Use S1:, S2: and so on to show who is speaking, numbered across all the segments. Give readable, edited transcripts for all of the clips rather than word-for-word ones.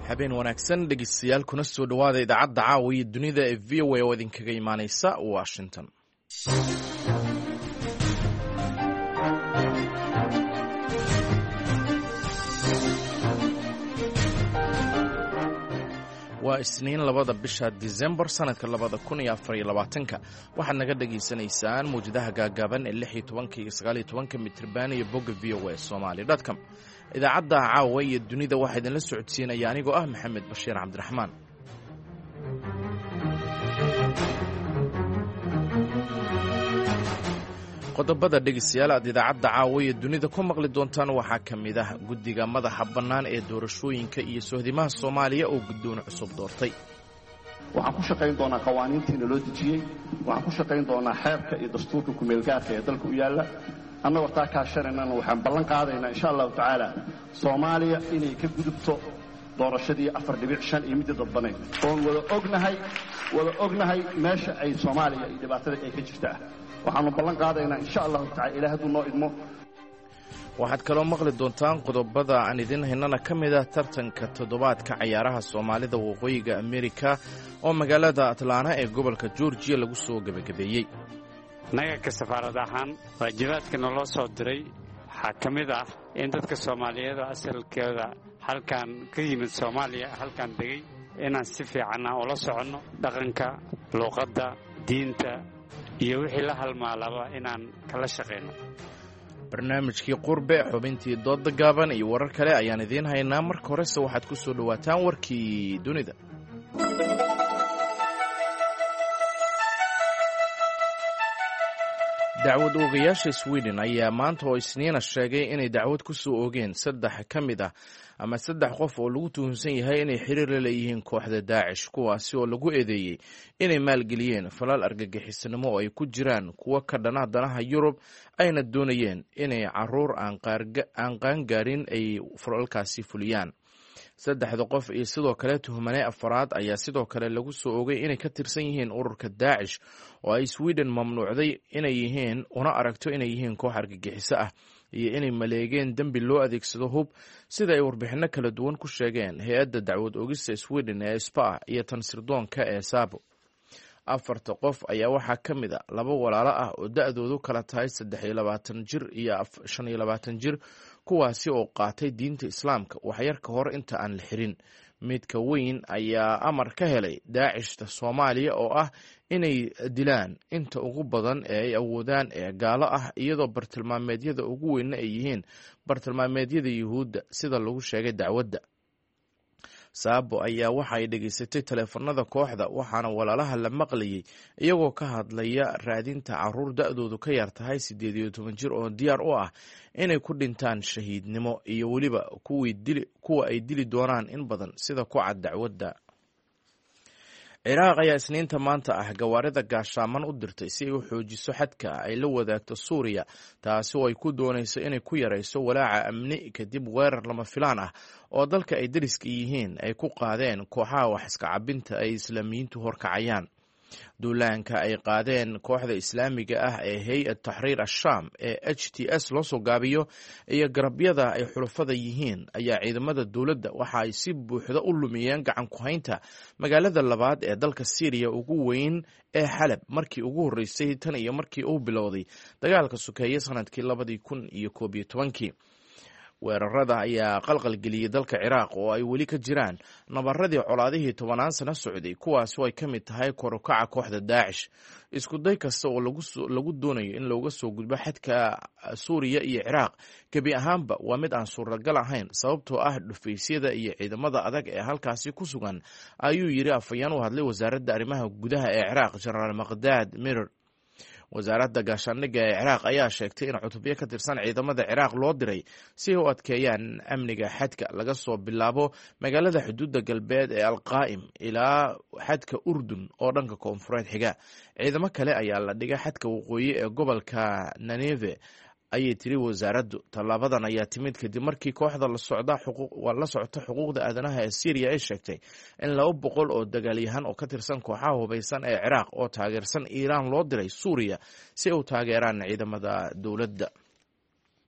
S1: habeen wanaagsan dhegeystayaal kuna soo dhawaada idaacadda caawa iyo dunida ee v o a oo idinkaga imaaneysa Washington. waa isniin 2 bisha December sanadka 2024 waxaad naga dhageysanaysaan muujadaha gaagaaban ee 16 iyo 19 mitir iyo bogga VOA Somali.com. idaacadda caawa iyo dunida waxaa idinla socodsiinaya anigoo ah Maxamed Bashiir Cabdiraxmaan. qodobada dhegeystayaal aad idaacadda caawa iyo dunida ku maqli doontaan waxaa ka mid ah guddiga madaxa bannaan ee doorashooyinka iyo sohdimaha Soomaaliya oo guddoon cusub doortay.
S2: waxaan ku shaqayn doonaa qawaaniintiina loo dejiyey, waxaan ku shaqayn doonaa xeerka iyo dastuurka ku-meelgaarka ee dalka u yaalla. annagoo taa kaashanaynana waxaan ballan qaadaynaa insha allahu tacaala Soomaaliya inay ka gudubto doorashadii 4.5 iyo midda dadbanayd oon wada ognahay meesha ay Soomaaliya iyo dhibaatada ay ka jirtaa. waxaanu ballan qaadaynaa insha allahu tacaala ilaahay hadduu noo idmo.
S1: waxaad kaloo maqli doontaan qodobada aan idin haynana ka mid ah tartanka toddobaadka cayaaraha Soomaalida waqooyiga Amerika oo magaalada Atlanta ee gobolka Georgia lagu soo gabagabeeyey.
S3: naga ka safaarad ahaan waajibaadka naloo soo diray waxaa ka mid ah in dadka Soomaaliyeed asalkeeda halkan ka yimid Soomaaliya halkan degay inaan si fiican ula soconno dhaqanka, luqadda, diinta iyo wixii la halmaalaba inaan kala shaqeyno.
S1: barnaamijkii qurbe, xubintii dooda gaaban iyo warar kale ayaan idiin haynaa. marka horese waxaad ku soo dhawaataan warkii dunida. dacwad oogayaasha Sweden ayaa maanta oo Isniina sheegay inay dacwad ku soo oogeen 3 ka mid ah ama 3 qof oo lagu tuhunsan yahay inay xiriir la leeyihiin kooxda Daesh, kuwaasi oo lagu eedeeyay inay maalgeliyeen falal argagixisnimo oo ay ku jiraan kuwa ka dhana danaha Yurub ayna doonayeen inay caruur aan qaangaarin ay falalkaasi fuliyaan. 3 qof iyo sidoo kale tuhmane afraad ayaa sidoo kale lagu soo oogay inay ka tirsan yihiin ururka Daesh oo ay Sweden mamnuucday inay yihiin una aragto inay yihiin koox argagixiso ah iyo inay maleegeen dambi loo adeegsado hub sida ay warbixino kala duwan ku sheegeen hay'adda dacwad oogista Sweden ee SPA iyo tan sirdoonka ee SAPO. 4 qof ayaa waxaa ka mid ah 2 walaalo ah oo da'doodu kala tahay 23 jir iyo 25 jir, kuwaasi oo qaatay diinta Islaamka waxyar ka hor inta aan la xirin. midka weyn ayaa amar ka helay Daeshta Soomaaliya oo ah inay dilaan inta ugu badan ee ay awoodaan ee gaalo ah, iyadoo bartilmaameedyada ugu weyn ay yihiin bartilmaameedyada Yuhuudda sida lagu sheegay dacwadda. Saabo ayaa waxa ay dhageysatay taleefanada kooxda waxaana walaalaha la maqlayay iyagoo ka hadlaya raadinta caruur da'doodu ka yar tahay 18 jir oo diyaar u ah inay ku dhintaan shahiidnimo iyo weliba kuwa ay dili doonaan in badan sida ku cad dacwadda. Ciraaq ayaa Isniinta maanta ah gawaarida gaashaaman u dirtay si ay u xoojiso xadka ay la wadaagto Suuriya, taasi oo ay ku doonayso inay ku yareyso walaaca amni kadib weerar lama filaan ah oo dalka ay dariska yihiin ay ku qaadeen kooxaha wax iska cabinta ay Islaamiyiintu horkacayaan. duulaanka ay qaadeen kooxda Islaamiga ah ee Hay'at Tahriir Ash-Sham ee HTS loo soo gaabiyo iyo garabyada ay xulafada yihiin ayaa ciidamada dowladda waxa ay si buuxda u lumiyeen gacan ku haynta magaalada labaad ee dalka Syria ugu weyn ee Xalab markii ugu horeysay tan iyo markii uu bilowday dagaalka sokeeye sanadkii 2011. weerarada ayaa qalqalgeliyay dalka Ciraaq oo ay weli ka jiraan nabaradii colaadihii 10 sano socday, kuwaas oo ay ka mid tahay kor u kaca kooxda Daesh. isku day kasta oo lagu doonayo in looga soo gudbo xadka Suuriya iyo Ciraaq gabi ahaanba waa mid aan suuragal ahayn sababtoo ah dhufaysyada iyo ciidamada adag ee halkaasi ku sugan, ayuu yiri afayeen u hadlay wasaaradda arrimaha gudaha ee Ciraaq General Maqdad Mirar. wasaaradda gaashaandhigga ee Ciraaq ayaa sheegtay in cutubyo ka tirsan ciidamada Ciraaq loo diray si ay u adkeeyaan amniga xadka laga soo bilaabo magaalada xuduudda galbeed ee Al-Qaa'im ilaa xadka Urdun oo dhanka koonfureed xiga. ciidamo kale ayaa la dhigay xadka waqooyi ee gobolka Nineve ayay tiri wasaaraddu. Tallaabadan ayaa timid kadib markii kooxda la socota xuquuqda aadanaha ee Syria ay sheegtay in 200 oo dagaalyahan oo ka tirsan kooxaha hubaysan ee Ciraaq oo taageersan Iiraan loo diray Suuriya si ay u taageeraan ciidamada dowladda.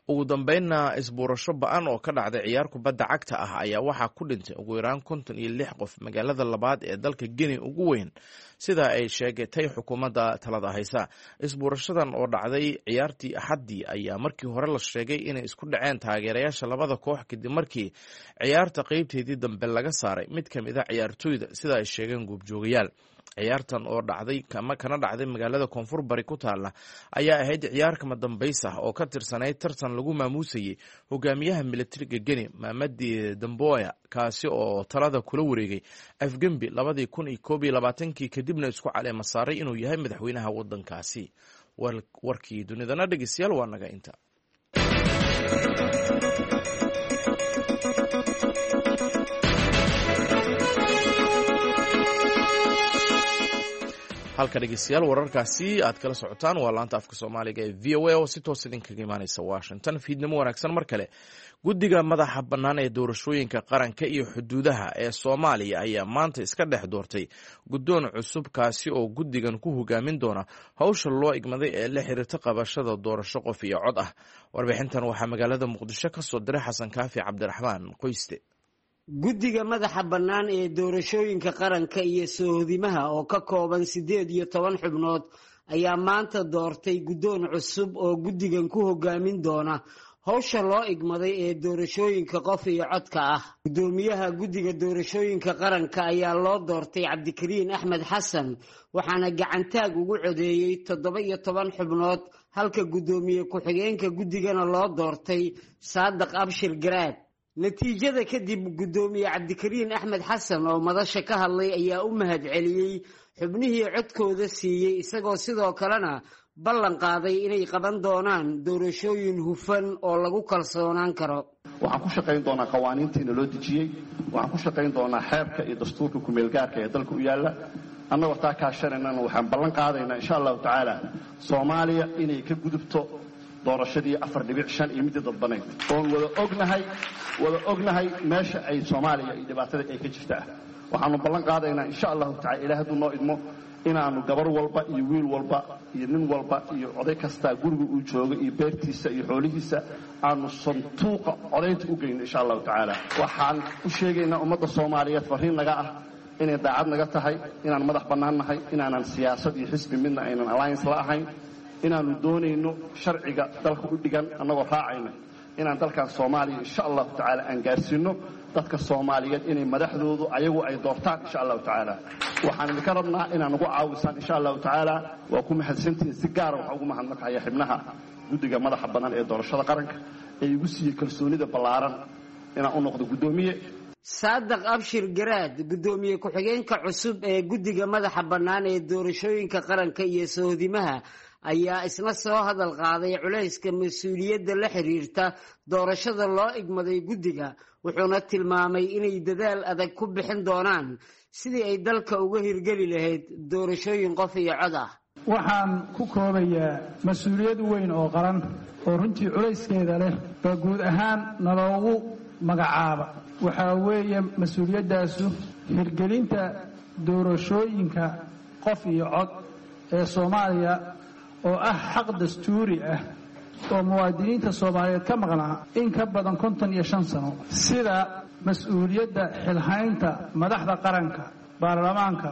S1: ugu dambeynna isbuurasho ba'an oo ka dhacday ciyaar kubadda cagta ah ayaa waxaa ku dhintay ugu yaraan 56 qof magaalada labaad ee dalka Guinea ugu weyn sida ay sheegatay xukuumadda talada haysa. Isbuurashadan oo dhacday ciyaartii Axaddii ayaa markii hore la sheegay inay isku dhaceen taageerayaasha labada koox kadib markii ciyaarta qaybteedii dambe laga saaray mid ka mid ah ciyaartooyda sida ay sheegeen goobjoogayaal. ciyaartan oo dhacday kana dhacday magaalada koonfur bari ku taala ayaa ahayd ciyaar kama dambays ah oo ka tirsanayd tartan lagu maamuusayay hogaamiyaha militariga Guinea Mamadi Doumbouya kaasi oo talada kula wareegay Afgembi 2021 kadibna isku caleema saaray inuu yahay madaxweynaha wadankaasi. warkii dunidana dhageystayaal waa naga inta. halka dhegeystayaal wararkaasi aad kala socotaan waa laanta afka Soomaaliga ee VOA oo si toos idinkaga imaanaysa Washington. fiidnimo wanaagsan mar kale. guddiga madaxa bannaan ee doorashooyinka qaranka iyo xuduudaha ee Soomaaliya ayaa maanta iska dhex doortay guddoon cusub kaasi oo guddigan ku hogaamin doona hawsha loo igmaday ee la xiriirta qabashada doorasho qof iyo cod ah. warbixintan waxaa magaalada Muqdisho ka soo diray Xasan Kaafi Cabdiraxmaan Qoyste.
S4: guddiga madaxa bannaan ee doorashooyinka qaranka iyo sohodimaha oo ka kooban 18 xubnood ayaa maanta doortay guddoon cusub oo guddigan ku hogaamin doona hawsha loo igmaday ee doorashooyinka qof iyo codka ah. guddoomiyaha guddiga doorashooyinka qaranka ayaa loo doortay Cabdikariin Axmed Xasan waxaana gacantaag ugu codeeyay 17 xubnood halka guddoomiye ku-xigeenka guddigana loo doortay Saadiq Abshir Garaad. natiijada kadib guddoomiye Cabdikariin Axmed Xasan oo madasha ka hadlay ayaa u mahadceliyay xubnihii codkooda siiyay isagoo sidoo kalena ballan qaaday inay qaban doonaan doorashooyin hufan oo lagu kalsoonaan karo.
S2: waxaan ku shaqayn doonaa qawaaniintiina loo dejiyey, waxaan ku shaqayn doonaa xeerka iyo dastuurka ku-meelgaarka ee dalka u yaalla. annagoo taa kaashanayna waxaan ballan qaadaynaa insha allahu tacaala Soomaaliya inay ka gudubto doorashadii 4.5 iyo midda dadbaneed oon wada ognahay meesha ay Soomaaliya iyo dhibaatada ay ka jirtaa. waxaanu ballan qaadaynaa insha allahu tacaala ilaahay hadduu noo idmo inaanu gabar walba iyo wiil walba iyo nin walba iyo oday kasta guriga uu joogo iyo beertiisa iyo xoolihiisa aanu santuuqa codaynta u geyno insha allahu tacaala. waxaan u sheegaynaa ummadda Soomaaliyeed fariin naga ah inay daacad naga tahay, inaan madax bannaan nahay, inaanan siyaasad iyo xisbi midna aynan alliance la ahayn, inaanu doonayno sharciga dalka u dhigan annagoo raacayna inaan dalkan Soomaaliya insha allahu tacaala aan gaarsiino dadka Soomaaliyeed inay madaxdoodu ayagu ay doortaan insha allahu tacaala. waxaan idinka rabnaa inaan ugu caawisaan insha allahu tacaala. waa ku mahadsantihiin. si gaara waxaan ugu mahadnaqayaa xubnaha guddiga madaxa bannaan ee doorashada qaranka ee igu siiyey kalsoonida ballaaran inaan u noqdo guddoomiye.
S4: Saadiq Abshir Garaad guddoomiye ku-xigeenka cusub ee guddiga madaxa bannaan ee doorashooyinka qaranka iyo sohodimaha ayaa isna soo hadal qaaday culayska mas'uuliyadda la xiriirta doorashada loo igmaday guddiga wuxuuna tilmaamay inay dadaal adag ku bixin doonaan sidii ay dalka uga hirgeli lahayd doorashooyin qof iyo cod ah.
S5: waxaan ku koobayaa mas'uuliyad weyn oo qaran oo runtii culayskeeda leh oo guud ahaan naloogu magacaaba. waxaa weeye mas'uuliyadaasu hirgelinta doorashooyinka qof iyo cod ee Soomaaliya oo ah xaq dastuuri ah oo muwaadiniinta Soomaaliyeed ka maqnaa in ka badan 55 sano. sida mas'uuliyadda xilhaynta madaxda qaranka, baarlamaanka,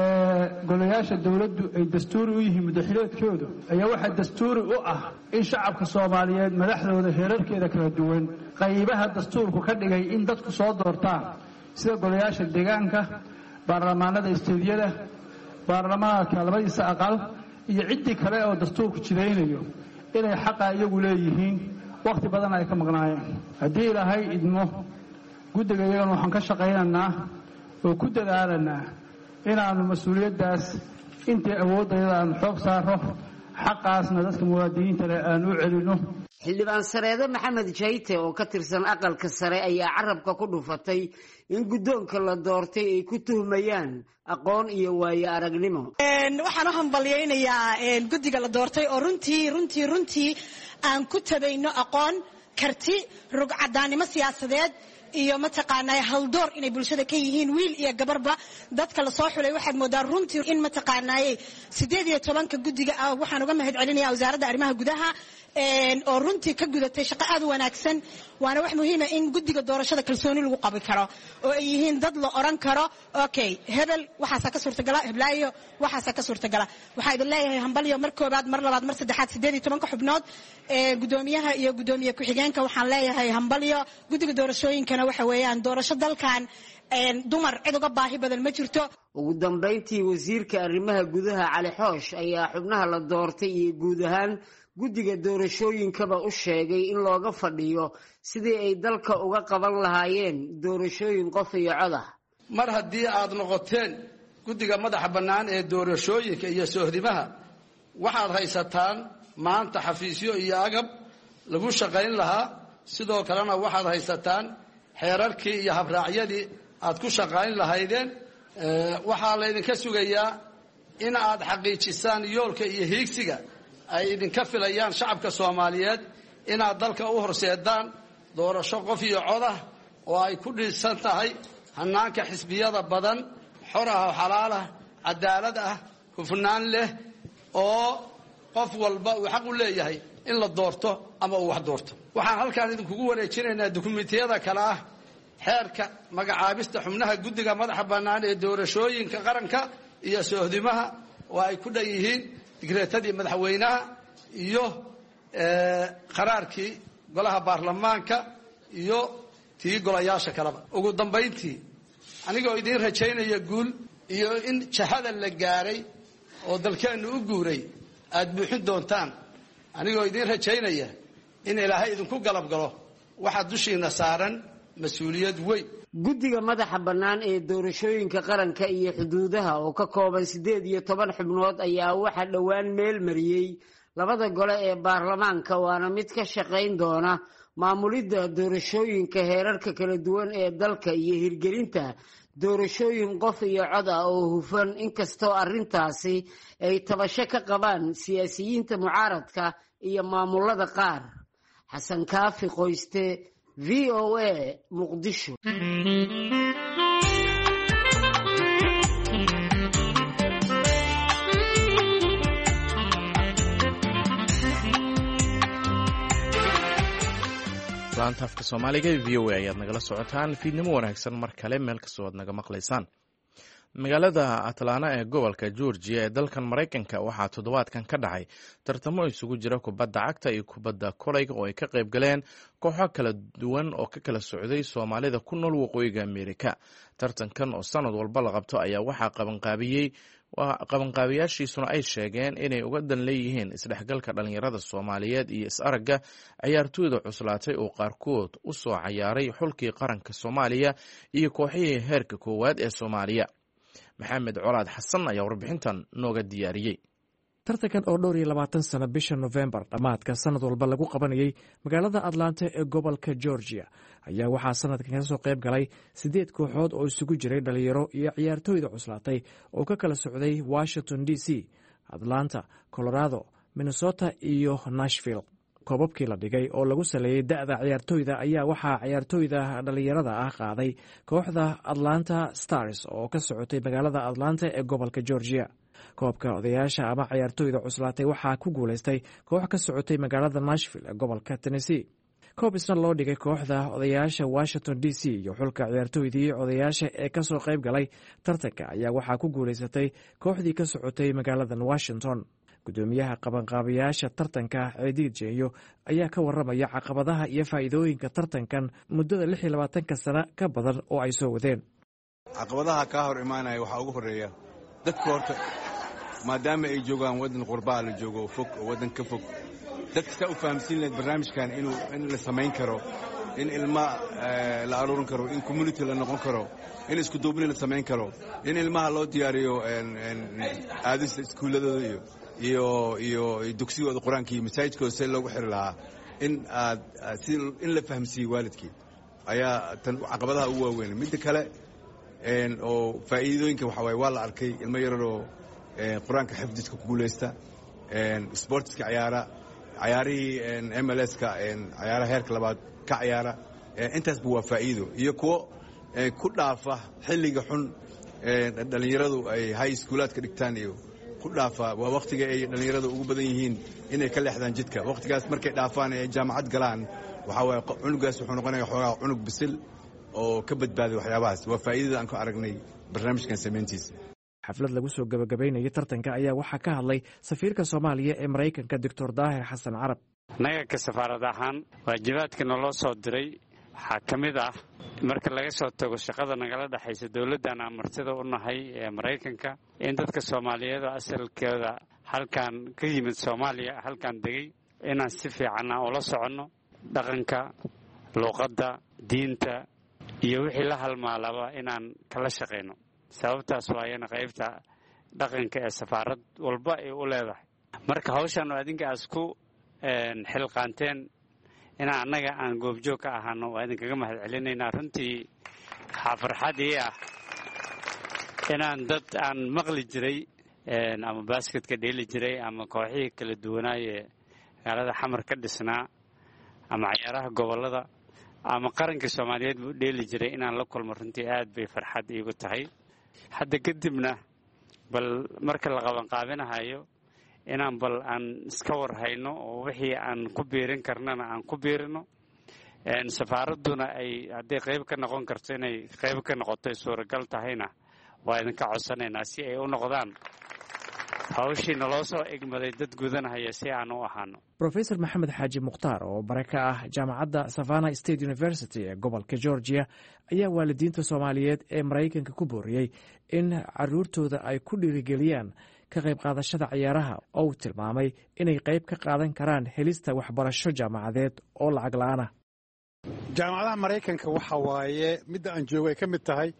S5: golayaasha dawladdu ay dastuuri u yihiin madaxweynaha ayaa waxa dastuuri u ah in shacabka Soomaaliyeed madaxdooda heerarkeeda kala duwan qaybaha dastuurku ka dhigay in dadku soo doortaan sida golayaasha deegaanka, baarlamaanada isteediyada, baarlamaanka labadiisa aqal iyo cidii kale oo dastuurku jireynayo inay xaqa iyagu leeyihiin waqti badan ay ka maqnaayeen. haddii ilaahay idmo guddiga iyagan waxaan ka shaqaynaynaa oo ku dadaalanaa inaanu mas'uuliyaddaas intii awoodayada aan xoog saaro xaqaasna dadka muwaadiniinta leh aan u celino.
S4: xildhibaan Sareede Maxamed Jayte oo ka tirsan aqalka sare ayaa carabka ku dhufatay in guddoonka la doortay ay ku tuhmayaan aqoon iyo waayo aragnimo.
S6: waxaan u hambaliyaynayaa guddiga la doortay oo runtii aan ku tabayno aqoon, karti, rugcadaanimo siyaasadeed iyo mataqaanaa haldoor inay bulshada ka yihiin wiil iyo gabarba. dadka la soo xulay waxaad moodaa runtii in mataqaanaa 18 guddiga ah waxaan uga mahad celinayaa wasaaradda arrimaha gudaha oo runtii ka gudatay shaqo aad u wanaagsan waana wax muhiima in guddiga doorashada kalsooni lagu qabi karo oo ay yihiin dad la oran karo okay hebel waxaasa ka suurtagala heblaayo waxaasa ka suurtagala waxaa idin leeyahay hambalyo mar koobaad mar labaad mar saddexaad 18 xubnood gudoomiyaha iyo gudoomiye ku-xigeenka waxaan leeyahay hambalyo guddiga doorashooyinkana waxa weeyaan doorasho dalkan dumar cid uga baahi badan ma jirto.
S4: ugu dambeyntii wasiirka arrimaha gudaha Cali Xoosh ayaa xubnaha la doortay iyo guud ahaan guddiga doorashooyinkaba u sheegay in looga fadhiyo sidii ay dalka uga qaban lahaayeen doorashooyin qof iyo cod ah.
S7: mar haddii aad noqoteen guddiga madaxa bannaan ee doorashooyinka iyo sohdimaha waxaad haysataan maanta xafiisyo iyo agab lagu shaqayn lahaa sidoo kalena waxaad haysataan xeerarkii iyo habraacyadii aad ku shaqayn lahaydeen waxaa laydinka sugayaa in aad xaqiijisaan yoolka iyo hiigsiga ay idinka filayaan shacabka Soomaaliyeed inaad dalka u horseedaan doorasho qof iyo cod ah oo ay ku dhisan tahay hanaanka xisbiyada badan xor ah oo xalaal ah cadaalad ah hufnaan leh oo qof walba uu xaq u leeyahay in la doorto ama uu wax doorto. waxaan halkaan idinkugu wareejinaynaa dukumiintiyada kale ah xeerka magacaabista xubnaha guddiga madaxa bannaan ee doorashooyinka qaranka iyo sohdimaha oo ay ku dhan yihiin digreetadii madaxweynaha iyo qaraarkii golaha baarlamaanka iyo tii golayaasha kaleba. ugu dambayntii anigoo idiin rajaynaya guul iyo in jahada la gaaray oo dalkeennu u guuray aad buuxin doontaan anigoo idiin rajaynaya in ilaahay idinku galab galo waxaa dushiina saaran mas-uuliyad weyn.
S4: guddiga madaxa bannaan ee doorashooyinka qaranka iyo xuduudaha oo ka kooban 18 xubnood ayaa waxa dhowaan meel mariyay labada gole ee baarlamaanka waana mid ka shaqayn doona maamulidda doorashooyinka heerarka kala duwan ee dalka iyo hirgelinta doorashooyin qof iyo cod ah oo hufan inkastoo arrintaasi ay tabasho ka qabaan siyaasiyiinta mucaaradka iyo maamulada qaar. xasan kaafi qoyste VOA Muqdisho.
S1: laanta afka Soomaaliga ee VOA ayaad nagala socotaan fiidnimo wanaagsan mar kale meel kastoo aad naga maqlaysaan. magaalada Atlanta ee gobolka Georgia ee dalkan Mareykanka waxaa toddobaadkan ka dhacay tartamo isugu jira kubadda cagta iyo kubadda kolayga oo ay ka qayb galeen kooxo kala duwan oo ka kala socday Soomaalida ku nool waqooyiga Ameerika. tartankan oo sanad walba la qabto ayaa waxaa qabanqaabiyaashiisuna ay sheegeen inay uga dan leeyihiin isdhexgalka dhalinyarada Soomaaliyeed iyo is-aragga ciyaartooyda cuslaatay oo qaarkood u soo ciyaaray xulkii qaranka Soomaaliya iyo kooxihii heerka koowaad ee Soomaaliya. maxamed colaad xasan ayaa warbixintan nooga diyaariyey.
S8: tartankan oo dhowr iyo 20 sano bisha November dhammaadka sanad walba lagu qabanayay magaalada Atlanta ee gobolka Georgia ayaa waxaa sanadkan ka soo qayb galay 8 kooxood oo isugu jiray dhalinyaro iyo ciyaartooyda cuslaatay oo ka kala socday Washington DC, Atlanta, Colorado, Minnesota iyo Nashville. koobabkii la dhigay oo lagu saleeyay da'da ciyaartooyda ayaa waxaa ciyaartooyda dhalinyarada ah qaaday kooxda Atlanta Stars oo ka socotay magaalada Atlanta ee gobolka Georgia. koobka odayaasha ama ciyaartooyda cuslaatay waxaa ku guuleystay koox ka socotay magaalada Nashville ee gobolka Tennessee. koob isna loo dhigay kooxda odayaasha Washington DC iyo xulka ciyaartooydii odayaasha ee ka soo qayb galay tartanka ayaa waxaa ku guuleysatay kooxdii ka socotay magaalada Washington. gudoomiyaha qabanqaabiyaasha tartanka Ciidiid Jeeyo ayaa ka waramaya caqabadaha iyo faa'iidooyinka tartankan muddada 26 sano ka badan oo ay soo wadeen.
S9: caqabadaha ka hor imaanaya waxaa ugu horeeya dadka horta maadaama ay joogaan wadan qurbaa la joogo fog oo wadan ka fog dadka saa u fahamsiin lahayd barnaamijkan in la samayn karo in ilma la aruurin karo in community la noqon karo in isku duubni la samayn karo in ilmaha loo diyaariyo aadista iskuuladooda iyo dugsigooda qur-aanka iyo masaajidkooda si loogu xiri lahaa in la fahamsiiyo waalidkii ayaa tan caqabadaha ugu waaweyn. midda kale oo faa'iidooyinka waxaa waaye waa la arkay ilmo yararoo qur-aanka xifdiska ku guulaysta, sportska cayaarihii MLS-ka cayaaraha heerka labaad ka cayaara, intaasba waa faa'iido. iyo kuwo ku dhaafa xilliga xun dhallinyaradu ay high schoolaadka dhigtaan iyo ku dhaafaa waa wakhtiga ay dhallinyarada ugu badan yihiin inay ka leexdaan jidka. wakhtigaas markay dhaafaan ee jaamacad galaan waxaa waaye cunugaas wuxuu noqonaya xoogaa cunug bisil oo ka badbaaday waxyaabahaas. waa faa'iidada aan ku aragnay barnaamijkan samayntiisa.
S8: xaflad lagu soo gabagabaynayay tartanka ayaa waxaa ka hadlay safiirka Soomaaliya ee Mareykanka Dr. Daahir Xasan Carab.
S3: annaga ka safaarad ahaan waajibaadka naloo soo diray waxaa ka mid ah marka laga soo tago shaqada nagala dhexaysa dowladdan aan martida u nahay ee Maraykanka in dadka Soomaaliyeed asalkooda halkan ka yimid Soomaaliya halkan degay inaan si fiican ula soconno dhaqanka, luqadda, diinta iyo wixii la halmaalaba inaan kala shaqeyno. sababtaas waayana qaybta dhaqanka ee safaarad walba ay u leedahay. marka hawshan adinka asku xilqaanteen inaan annaga aan goobjoog ka ahaano waa idinkaga mahadcelinaynaa. runtii waxaa farxad ii ah inaan dad aan maqli jiray ama basketka dheeli jiray ama kooxihii kala duwanaaye magaalada xamar ka dhisnaa ama cayaaraha gobollada ama qaranka Soomaaliyeed buu dheeli jiray inaan la kulmo. runtii aad bay farxad iigu tahay. hadda kadibna bal marka la qabanqaabinahayo inaan bal aan iska war hayno oo wixii aan ku biirin karnana aan ku biirino. safaaradduna ay hadday qayb ka noqon karto inay qayb ka noqoto suuragal tahayna waa idinka codsanaynaa si ay u noqdaan hawshii naloo soo egmaday dad gudanahaya si aan u ahaano.
S8: Professor Maxamed Xaaji Mukhtaar oo bare ka ah jaamacadda Savannah State University ee gobolka Georgia ayaa waalidiinta Soomaaliyeed ee Mareykanka ku booriyey in carruurtooda ay ku dhiirigeliyaan ka qayb qaadashada ciyaaraha oo uu tilmaamay inay qayb ka qaadan karaan helista waxbarasho jaamacadeed oo lacag la'aan ah.
S10: jaamacadaha Mareykanka waxa waaye midda aan joogay ka mid tahay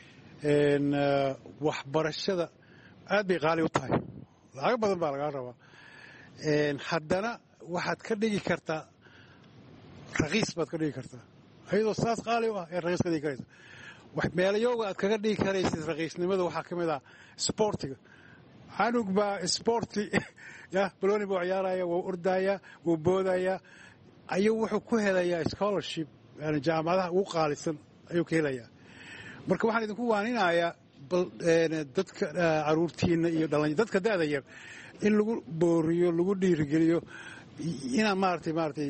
S10: waxbarashada aad bay qaali u tahay. lacag badan baa laga rabaa. haddana waxaad ka dhigi kartaa raqiis baad ka dhigi kartaa. ayadoo saas qaali u ah ee raqiis ka dhigi karaysa. meelayooga aad kaga dhigi karaysid raqiisnimada waxaa ka mid ah sportiga. canug baa sporti balooni buu ciyaaraya, wuu ordaya, wuu boodaya, ayuu wuxuu ku helayaa scholarship jaamacadaha ugu qaalisan ayuu ka helayaa. marka waxaan idinku waaninayaa dadka caruurtiina iyo dadka da'da yar in lagu booriyo, lagu dhiirigeliyo inaan maaragtay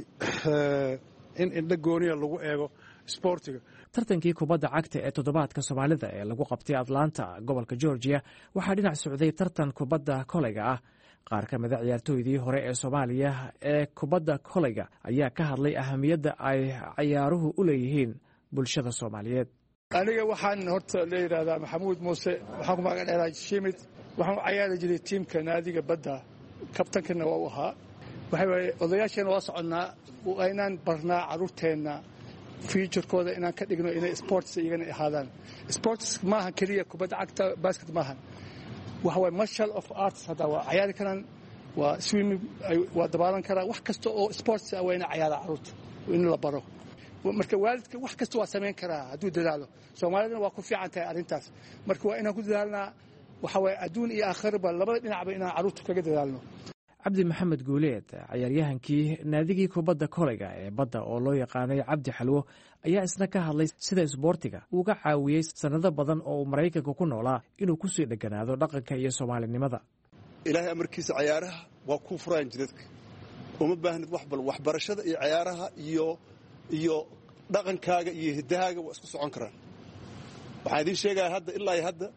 S10: in indho gooniya lagu eego sportiga.
S8: tartankii kubadda cagta ee toddobaadka Soomaalida ee lagu qabtay Atlanta gobolka Georgia waxaa dhinac socday tartan kubadda kolayga ah. qaar ka mid ah ciyaartooydii hore ee Soomaaliya ee kubadda kolayga ayaa ka hadlay ahamiyadda ay ciyaaruhu u leeyihiin bulshada Soomaaliyeed.
S11: aniga waxaan horta la yiraahdaa Maxamuud Muuse, waxaan ku magac dheeraa Shimid. waxaan u ciyaari jiray tiimka naadiga badda, kabtankana waa u ahaa. waxa odayaasheen waa soconnaa inaan barnaa caruurteenna future-kooda inaan ka dhigno inay sports iyagana ahaadaan. sports maaha keliya kubadda cagta, basket maaha. waxa way martial of arts. hadda waa ciyaari karaan, waa swimming, waa dabaalan karaan. wax kasta oo sports ah waa inay ciyaaraan caruurta, in la baro. marka waalidka wax kasta waa samayn karaa hadduu dadaalo. Soomaalidana waa ku fiican tahay arrintaas. marka waa inaan ku dadaalnaa waxa way adduun iyo aakhirba labada dhinacba inaan caruurta kaga dadaalno.
S8: Cabdi Maxamed Guuleed, ciyaaryahankii naadigii kubadda kolayga ee badda oo loo yaqaanay Cabdi Xalwo, ayaa isna ka hadlay sida isboortiga uga caawiyey sanado badan oo uu Mareykanka ku noolaa inuu ku sii dheganaado dhaqanka iyo Soomaalinimada.
S12: ilaahay amarkiisa ciyaaraha waa ku furaan jidadka. uma baahnid waxbarashada iyo ciyaaraha iyo dhaqankaaga iyo hidahaaga waa isku socon karaan. waxaan idiin sheegayaa hadda ilaa hadda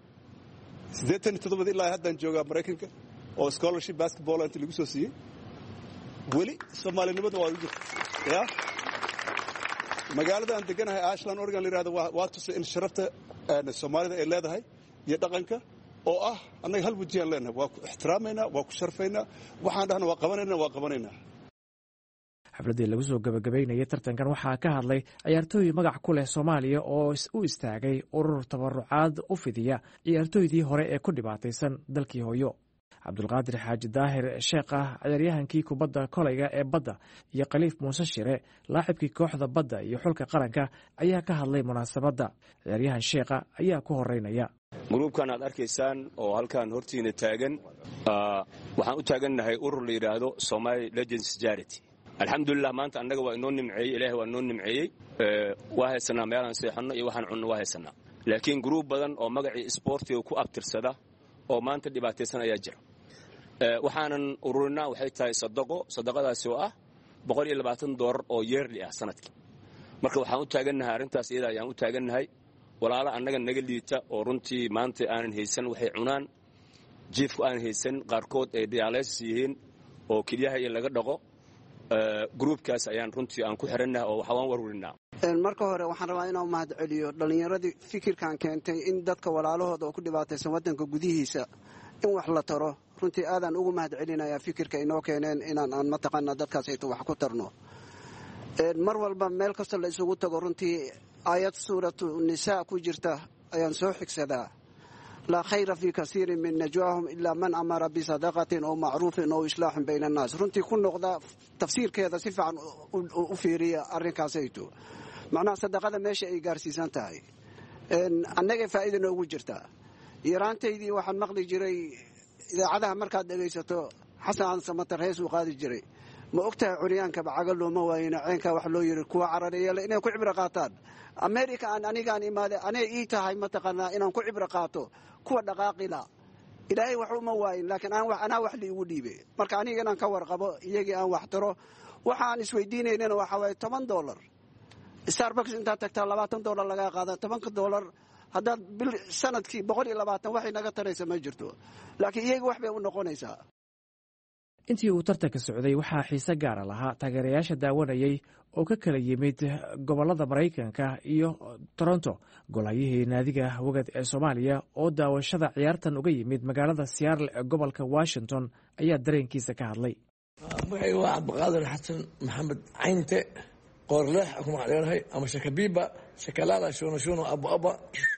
S12: 87 ilaa haddaan joogaa Mareykanka oo scholarship basketball inta lagu soo siiyey. weli Soomaalinimada waa ugu jirta. magaalada aan deganahay Ashland, Oregon la yiraahdo waa tusay in sharafta Soomaalida ay leedahay iyo dhaqanka oo ah annaga hal wajiyaan leenahay. waa ku ixtiraameynaa, waa ku sharfaynaa, waxaan dhahna waa qabanaynaa.
S8: xafladii lagu soo gabagabaynayay tartankan waxaa ka hadlay ciyaartooy magac ku leh Soomaaliya oo u istaagay urur tabarucaad u fidiya ciyaartooydii hore ee ku dhibaataysan dalkii hooyo. Cabdulqaadir Xaaji Daahir Sheekh ah, ciyaaryahankii kubadda kolayga ee badda, iyo Khaliif Muuse Shire, laacibkii kooxda badda iyo xulka qaranka, ayaa ka hadlay munaasabadda. ciyaaryahan Sheekh ayaa ku horeynaya.
S13: gruubkan aad arkaysaan oo halkan hortiina taagan, waxaan u taagannahay urur la yiraahdo Somali Legends Charity. alxamdulillah maanta annaga waa inoo nimceeyey, ilaahay waa inoo nimceeyey. waa haysanaa meelaan seexanno iyo waxaan cunno waa haysanaa. laakiin gruub badan oo magacii isboortiga ku abtirsada oo maanta dhibaataysan ayaa jira. waxaanan ururinaa waxay tahay sadaqadaasi oo ah $120 oo yearly ah sanadkii. marka waxaan u taagannahay arrintaas iyada ayaan u taagannahay walaalo annaga naga liita oo runtii maanta aanan haysan waxay cunaan jiifku aanan haysan qaarkood ay dialysis yihiin oo kelyaha iyo laga dhaqo groupkaas ayaan runtii aan ku xirannahay oo waxaan warurinaa.
S14: marka hore waxaan rabaa inaan mahad celiyo dhallinyaradii fikirkan keentay in dadka walaalahooda oo ku dhibaataysan waddanka gudihiisa in wax la taro. runtii aadaan ugu mahad celinayaa fikirka inoo keeneen inaan mataqaanaa dadkaasayto wax ku tarno. mar walba meel kasta la isugu tago runtii aayad suuratu nisaa ku jirta ayaan soo xigsadaa. laa khayra fii kasiirin min najwaahum ilaa man amara bisadaqatin oo macruufin oo islaaxin bayna annaas. runtii ku noqda tafsiirkeeda si fiican u fiiriya arrinkaasayto. macnaha sadaqada meesha ay gaarsiisan tahay annagay faa'iida noogu jirtaa. yaraantaydii waxaan maqli jiray idaacadaha markaad dhegaysato xasan samatar hees uu qaadi jiray. ma ogtahay curyaanka bacaga looma waayina ceenkaa wax loo yiri kuwa carareeyale inay ku cibro qaataan. america anigaan imaaday anay ii tahay mataqaanaa inaan ku cibro qaato kuwa dhaqaaqila. ilaahay wax uma waayin laakiin anaa wax liigu dhiibay. marka aniga inaan ka warqabo iyagii aan wax taro waxaan isweydiinaynana waxaa waaye $10. starbucks intaad tagtaa $20 lagaa qaada. $10 haddaad bil sanadkii 120 waxay naga taraysa ma jirto. laakiin iyaga wax bay u noqonaysaa.
S8: intii uu tartanka socday waxaa xiise gaara lahaa taageerayaasha daawanayay oo ka kala yimid gobollada Maraykanka iyo Toronto. golahayihii naadiga wagad ee Soomaaliya oo daawashada ciyaartan uga yimid magaalada Seattle ee gobolka Washington ayaa dareenkiisa ka hadlay.
S15: waa Cabdiqaadir Xasan Maxamed Caynte qorleex ku macleeyahay ama shakabiba shakalaala shoono aba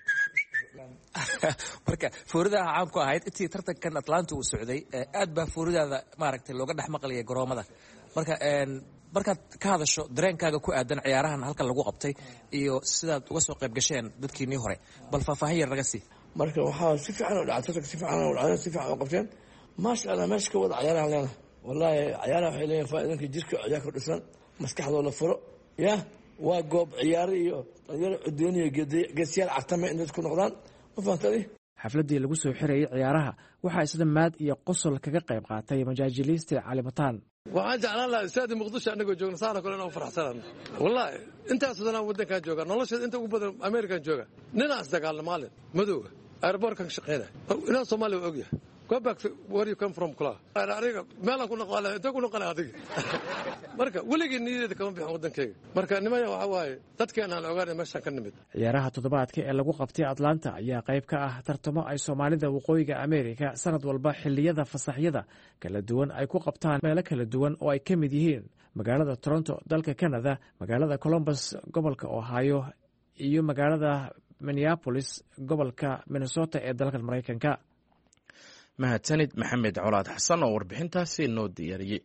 S16: marka fuuridaha caan ku ahayd intii tartankan Atlanta uu socday aad baa fuuridaada maaragtay looga dhex maqlayay garoomada. markaad ka hadasho dareenkaaga ku aadan ciyaarahan halkan lagu qabtay iyo sidaad uga soo qayb gasheen dadkiinii hore bal faahfaahin yar naga sii.
S15: marka waxaa si fiican u dhacay si fiican u qabteen maasha Allah meesha ka wada ciyaaraha leena wallahi ciyaaraha waxay leeyihiin faa'iidooyinka jirka ayaa ka dhisan maskaxdooda la furo waa goob ciyaaro iyo dhalinyaro cudeyniyo geesiyaal cartame in dadku noqdaan.
S8: xafladdii lagu soo xirayay ciyaaraha waxaa isla maad iyo qosol kaga qayb qaatay majaajiliiste Cali Mataan.
S11: waxaan jeclaan lahaa istaadi Muqdisho anagoo joogna saana kale inaan faraxsanaan wallahi intaas wadanaan wadankan jooga nolosheeda inta ugu badan American jooga ninaas dagaalna maalin madowga airportkan shaqeynaa inaan Soomaaliya og yahay go back where you come from kula ariga meelan ku noqolay inta ku noqolay adiga marka weligii niyadeeda kama bixin wadankayga marka nimaya waxa waaye dadkeena aan ogaanay meeshan ka nimid.
S8: ciyaaraha toddobaadka ee lagu qabtay Atlanta ayaa qayb ka ah tartamo ay Soomaalida waqooyiga Amerika sanad walba xilliyada fasaxyada kala duwan ay ku qabtaan meelo kala duwan oo ay ka mid yihiin magaalada Toronto dalka Canada, magaalada Columbus gobolka Ohio iyo magaalada Minneapolis gobolka Minnesota ee dalka Mareykanka.
S1: mahadsanid maxamed colaad xasan oo warbixintaasi noo diyaariyey.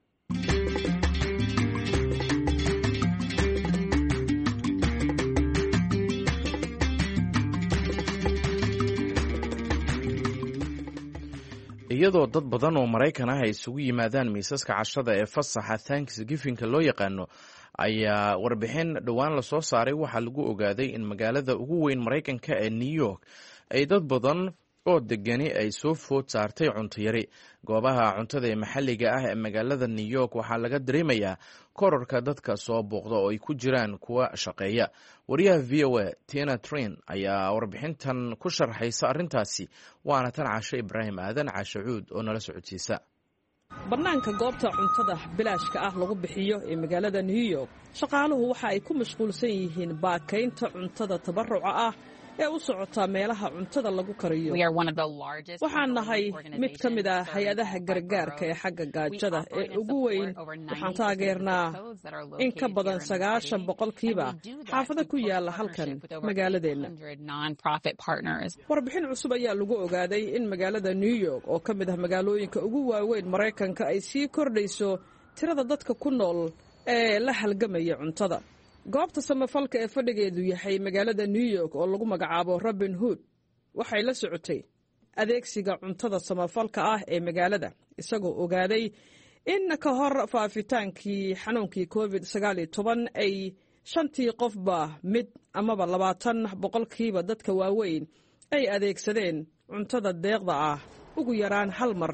S1: iyadoo dad badan oo Maraykan ah ay isugu yimaadaan miisaska cashada ee fasaxa Thanksgiving loo yaqaano ayaa warbixin dhowaan la soo saaray waxaa lagu ogaaday in magaalada ugu weyn Maraykanka ee New York ay dad badan oo degani ay soo food saartay cunto yari. goobaha cuntada ee maxalliga ah ee magaalada New York waxaa laga dareemayaa kororka dadka soo booqda oo ay ku jiraan kuwa shaqeeya. wariyaha VOA Tina Trin ayaa warbixintan ku sharxaysa arrintaasi waana tan Caashe Ibraahim Aadan Caashe Cuud oo nala socodsiisa.
S17: bannaanka goobta cuntada bilaashka ah lagu bixiyo ee magaalada New York shaqaaluhu waxa ay ku mashquulsan yihiin baakaynta cuntada tabaruca ah ee u socota meelaha cuntada lagu kariyo. waxaan nahay mid ka mid ah hay-adaha gargaarka ee xagga gaajada ee ugu weyn. waxaan taageernaa in ka badan 90% xaafado ku yaala halkan magaaladeenna. warbixin cusub ayaa lagu ogaaday in magaalada New York oo ka mid ah magaalooyinka ugu waaweyn Maraykanka ay sii kordhayso tirada dadka ku nool ee la halgamaya cuntada. goobta samafalka ee fadhigeedu yahay magaalada New York oo lagu magacaabo Robin Hood waxay la socotay adeegsiga cuntada samafalka ah ee magaalada isagoo ogaaday in ka hor faafitaankii xanuunkii COVID-19 ay 5 qofba mid amaba 20% dadka waaweyn ay adeegsadeen cuntada deeqda ah ugu yaraan hal mar.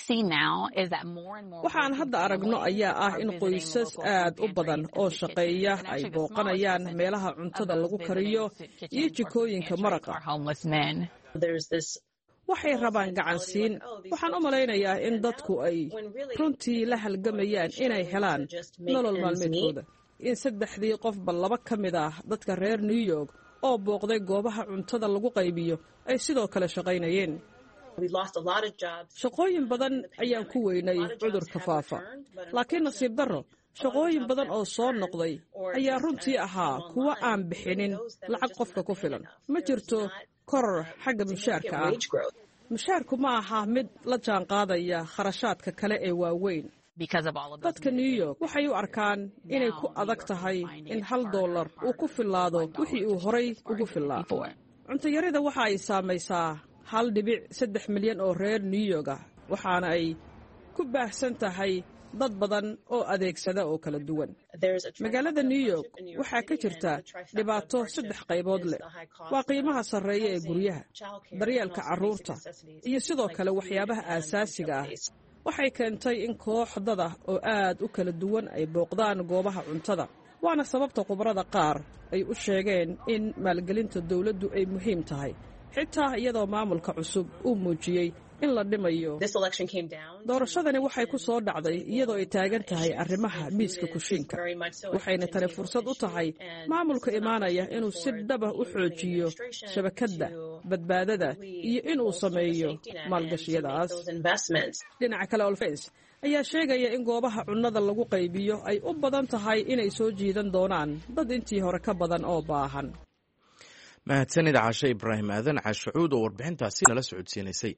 S17: Waxaan hadda aragno ayaa ah in qoysas aad u badan oo shaqeeya ay booqanayaan meelaha cuntada lagu kariyo iyo jikooyinka maraqa. Waxay rabaan gacansiin. Waxaan u malaynayaa in dadku ay runtii la halgamayaan inay helaan nolol maalmeedkooda. In 3 qofba 2 ka mid ah dadka reer New York oo booqday goobaha cuntada lagu qaybiyo ay sidoo kale shaqaynayeen. Shaqooyin badan ayaan ku weynay cudurka faafa. Laakiin nasiib darro, shaqooyin badan oo soo noqday ayaa runtii ahaa kuwa aan bixinin lacag qofka ku filan. Ma jirto koror xagga mushaarka ah. Mushaarku ma aha mid la jaan qaadaya kharashaadka kale ee waaweyn. Dadka New York waxay u arkaan inay ku adag tahay in $1 uu ku filaado wixii uu horay ugu filaa. Cunto yarida waxa ay saamaysaa 1.3 milyan oo reer New York ah, waxaana ay ku baahsan tahay dad badan oo adeegsada oo kala duwan. Magaalada New York waxaa ka jirta dhibaato 3 qaybood leh. Waa qiimaha sarreeya ee guryaha, daryeelka carruurta, iyo sidoo kale waxyaabaha aasaasiga ah. Waxay keentay in kooxdada oo aad u kala duwan ay booqdaan goobaha cuntada. Waana sababta khubarada qaar ay u sheegeen in maalgelinta dawladdu ay muhiim tahay, xitaa iyadoo maamulka cusub uu muujiyey in la dhimayo. Doorashadani waxay ku soo dhacday iyadoo ay taagan tahay arrimaha miiska kushiinka. Waxayna tani fursad u tahay maamulka imaanaya inuu si dhaba u xoojiyo shabakadda badbaadada iyo inuu sameeyo maalgashiyadaas. Dhinaca kale, Olfens ayaa sheegaya in goobaha cunnada lagu qaybiyo ay u badan tahay inay soo jiidan doonaan dad intii hore ka badan oo baahan.
S1: mahadsanid Caashe Ibraahim Aadan Caashucuud oo warbixintaasi nala socodsiinaysay.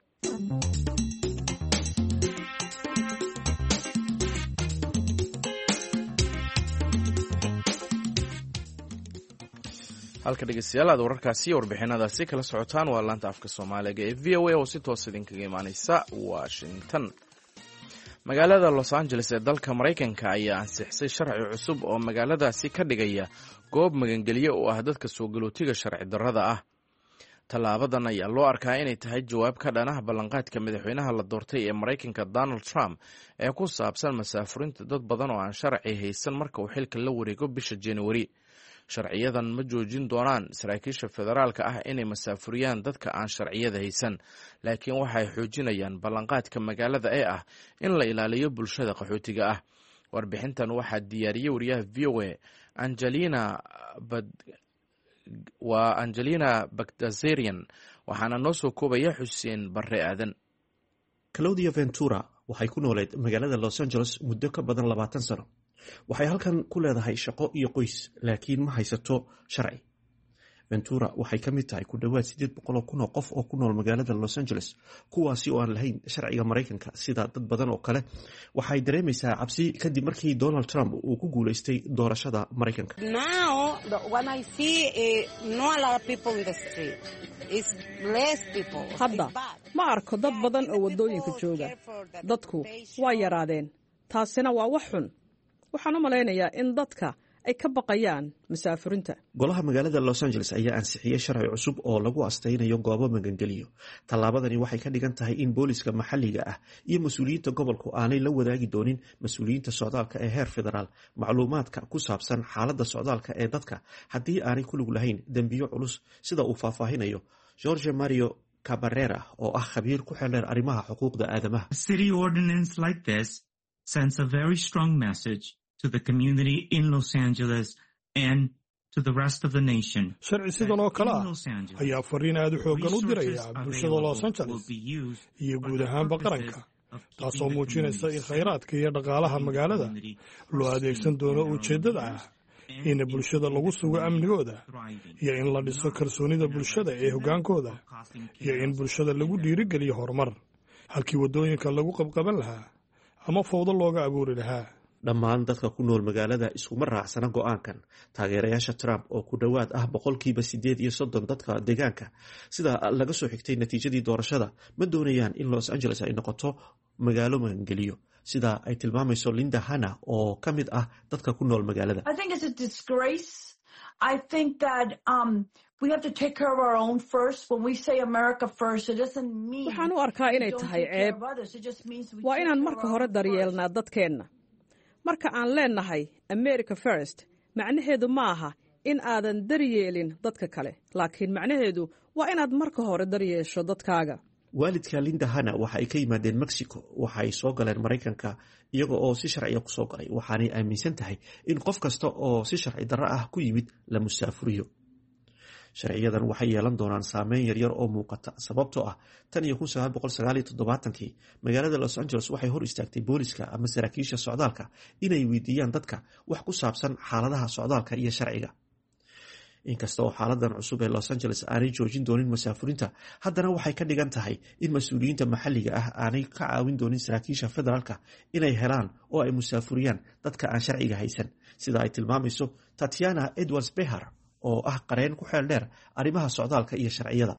S1: halka dhegeystayaal aad wararkaasi iyo warbixinadaasi kala socotaan waa laanta afka Soomaaliga ee VOA oo si toos idinkaga imaaneysa Washington. magaalada Los Angeles ee dalka Mareykanka ayaa ansixisay sharci cusub oo magaaladaasi ka dhigaya goob magangelyo oo ah dadka soo galootiga sharci darrada ah. Tallaabadan ayaa loo arkaa inay tahay jawaab ka dhanaha ballanqaadka madaxweynaha la doortay ee Mareykanka Donald Trump ee ku saabsan masaafurinta dad badan oo aan sharci haysan marka uu xilka la wareego bisha January. Sharciyadan ma joojin doonaan saraakiisha federaalka ah inay masaafuriyaan dadka aan sharciyada haysan, laakiin waxay xoojinayaan ballanqaadka magaalada ee ah in la ilaaliyo bulshada qaxootiga ah. Warbixintan waxaa diyaariyey wariyaha VOA Angelina Bagdasarian, waxaana noo soo koobaya Xuseen Barre Aadan.
S18: Claudia Ventura waxay ku nooleed magaalada Los Angeles muddo ka badan 20 sano. waxay halkan ku leedahay shaqo iyo qoys, laakiin ma haysato sharci. Ventura waxay ka mid tahay ku dhawaad 800 kun oo qof oo ku nool magaalada Los Angeles, kuwaasi oo aan lahayn sharciga Mareykanka sida dad badan oo kale. waxay dareemaysaa cabsi kadib markii Donald Trump uu ku guuleystay doorashada Mareykanka.
S19: Now when I see not a lot of people in the street, it's less people.
S17: Hadda ma arko dad badan oo wadooyinka jooga. Dadku waa yaraadeen. Taasina waa wax xun. waxaan u malaynayaa in dadka ay ka baqayaan masaafurinta.
S18: Golaha magaalada Los Angeles ayaa ansixiyay sharci cusub oo lagu astaynayo goobo magangeliyo. Tallaabadani waxay ka dhigan tahay in booliska maxalliga ah iyo mas'uuliyiinta gobolku aanay la wadaagi doonin mas'uuliyiinta socdaalka ee heer federaal macluumaadka ku saabsan xaaladda socdaalka ee dadka haddii aanay ku lug lahayn dembiyo culus, sida uu faahfaahinayo Jorge Mario Cabarrera oo ah khabiir ku xeeldheer arrimaha xuquuqda aadamaha.
S20: City ordinance like this sends a very strong message to the community in Los Angeles and to the rest of the nation.
S21: Sharci sidan oo kale ah ayaa fariin aad u xooggan u diraya bulshada Los Angeles iyo guud ahaanba qaranka, taasoo muujinaysa in khayraadka iyo dhaqaalaha magaalada loo adeegsan doono ujeeddada ah in bulshada lagu sugo amnigooda iyo in la dhiso kalsoonida bulshada ee hoggaankooda iyo in bulshada lagu dhiirigeliyo horumar halkii waddooyinka lagu qabqaban lahaa ama fawdo looga abuuri lahaa.
S18: Dhammaan dadka ku nool magaalada iskuma raacsana go'aankan. Taageerayaasha Trump oo ku dhawaad ah 38% dadka deegaanka, sida laga soo xigtay natiijadii doorashada, ma doonayaan in Los Angeles ay noqoto magaalo magangeliyo, sida ay tilmaamayso Linda Hanna oo ka mid ah dadka ku nool magaalada.
S22: I think it's a disgrace. I think that
S17: waxaan u arkaa inay tahay ceeb. waa inaan marka hore daryeelnaa dadkeenna. marka aan leenahay America First, macnaheedu ma aha in aadan daryeelin dadka kale, laakiin macnaheedu waa inaad marka hore daryeesho dadkaaga.
S18: waalidka Linda Hanna waxa ay ka yimaadeen Mexico, waxa ay soo galeen Mareykanka iyaga oo si sharci ah ku soo galay, waxaanay aaminsan tahay in qof kasta oo si sharci darro ah ku yimid la musaafuriyo. sharciyadan waxay yeelan doonaan saameyn yaryar oo muuqata, sababtoo ah tan iyo 1979 magaalada Los Angeles waxay hor istaagtay booliska ama saraakiisha socdaalka inay weydiiyaan dadka wax ku saabsan xaaladaha socdaalka iyo sharciga. inkasta oo xaaladan cusub ee Los Angeles aanay joojin doonin musaafurinta, haddana waxay ka dhigan tahay in mas'uuliyiinta maxalliga ah aanay ka caawin doonin saraakiisha federaalka inay helaan oo ay musaafuriyaan dadka aan sharciga haysan, sida ay tilmaamayso Tatiana Edwards Behar oo ah qareen ku xeel dheer arrimaha socdaalka iyo sharciyada.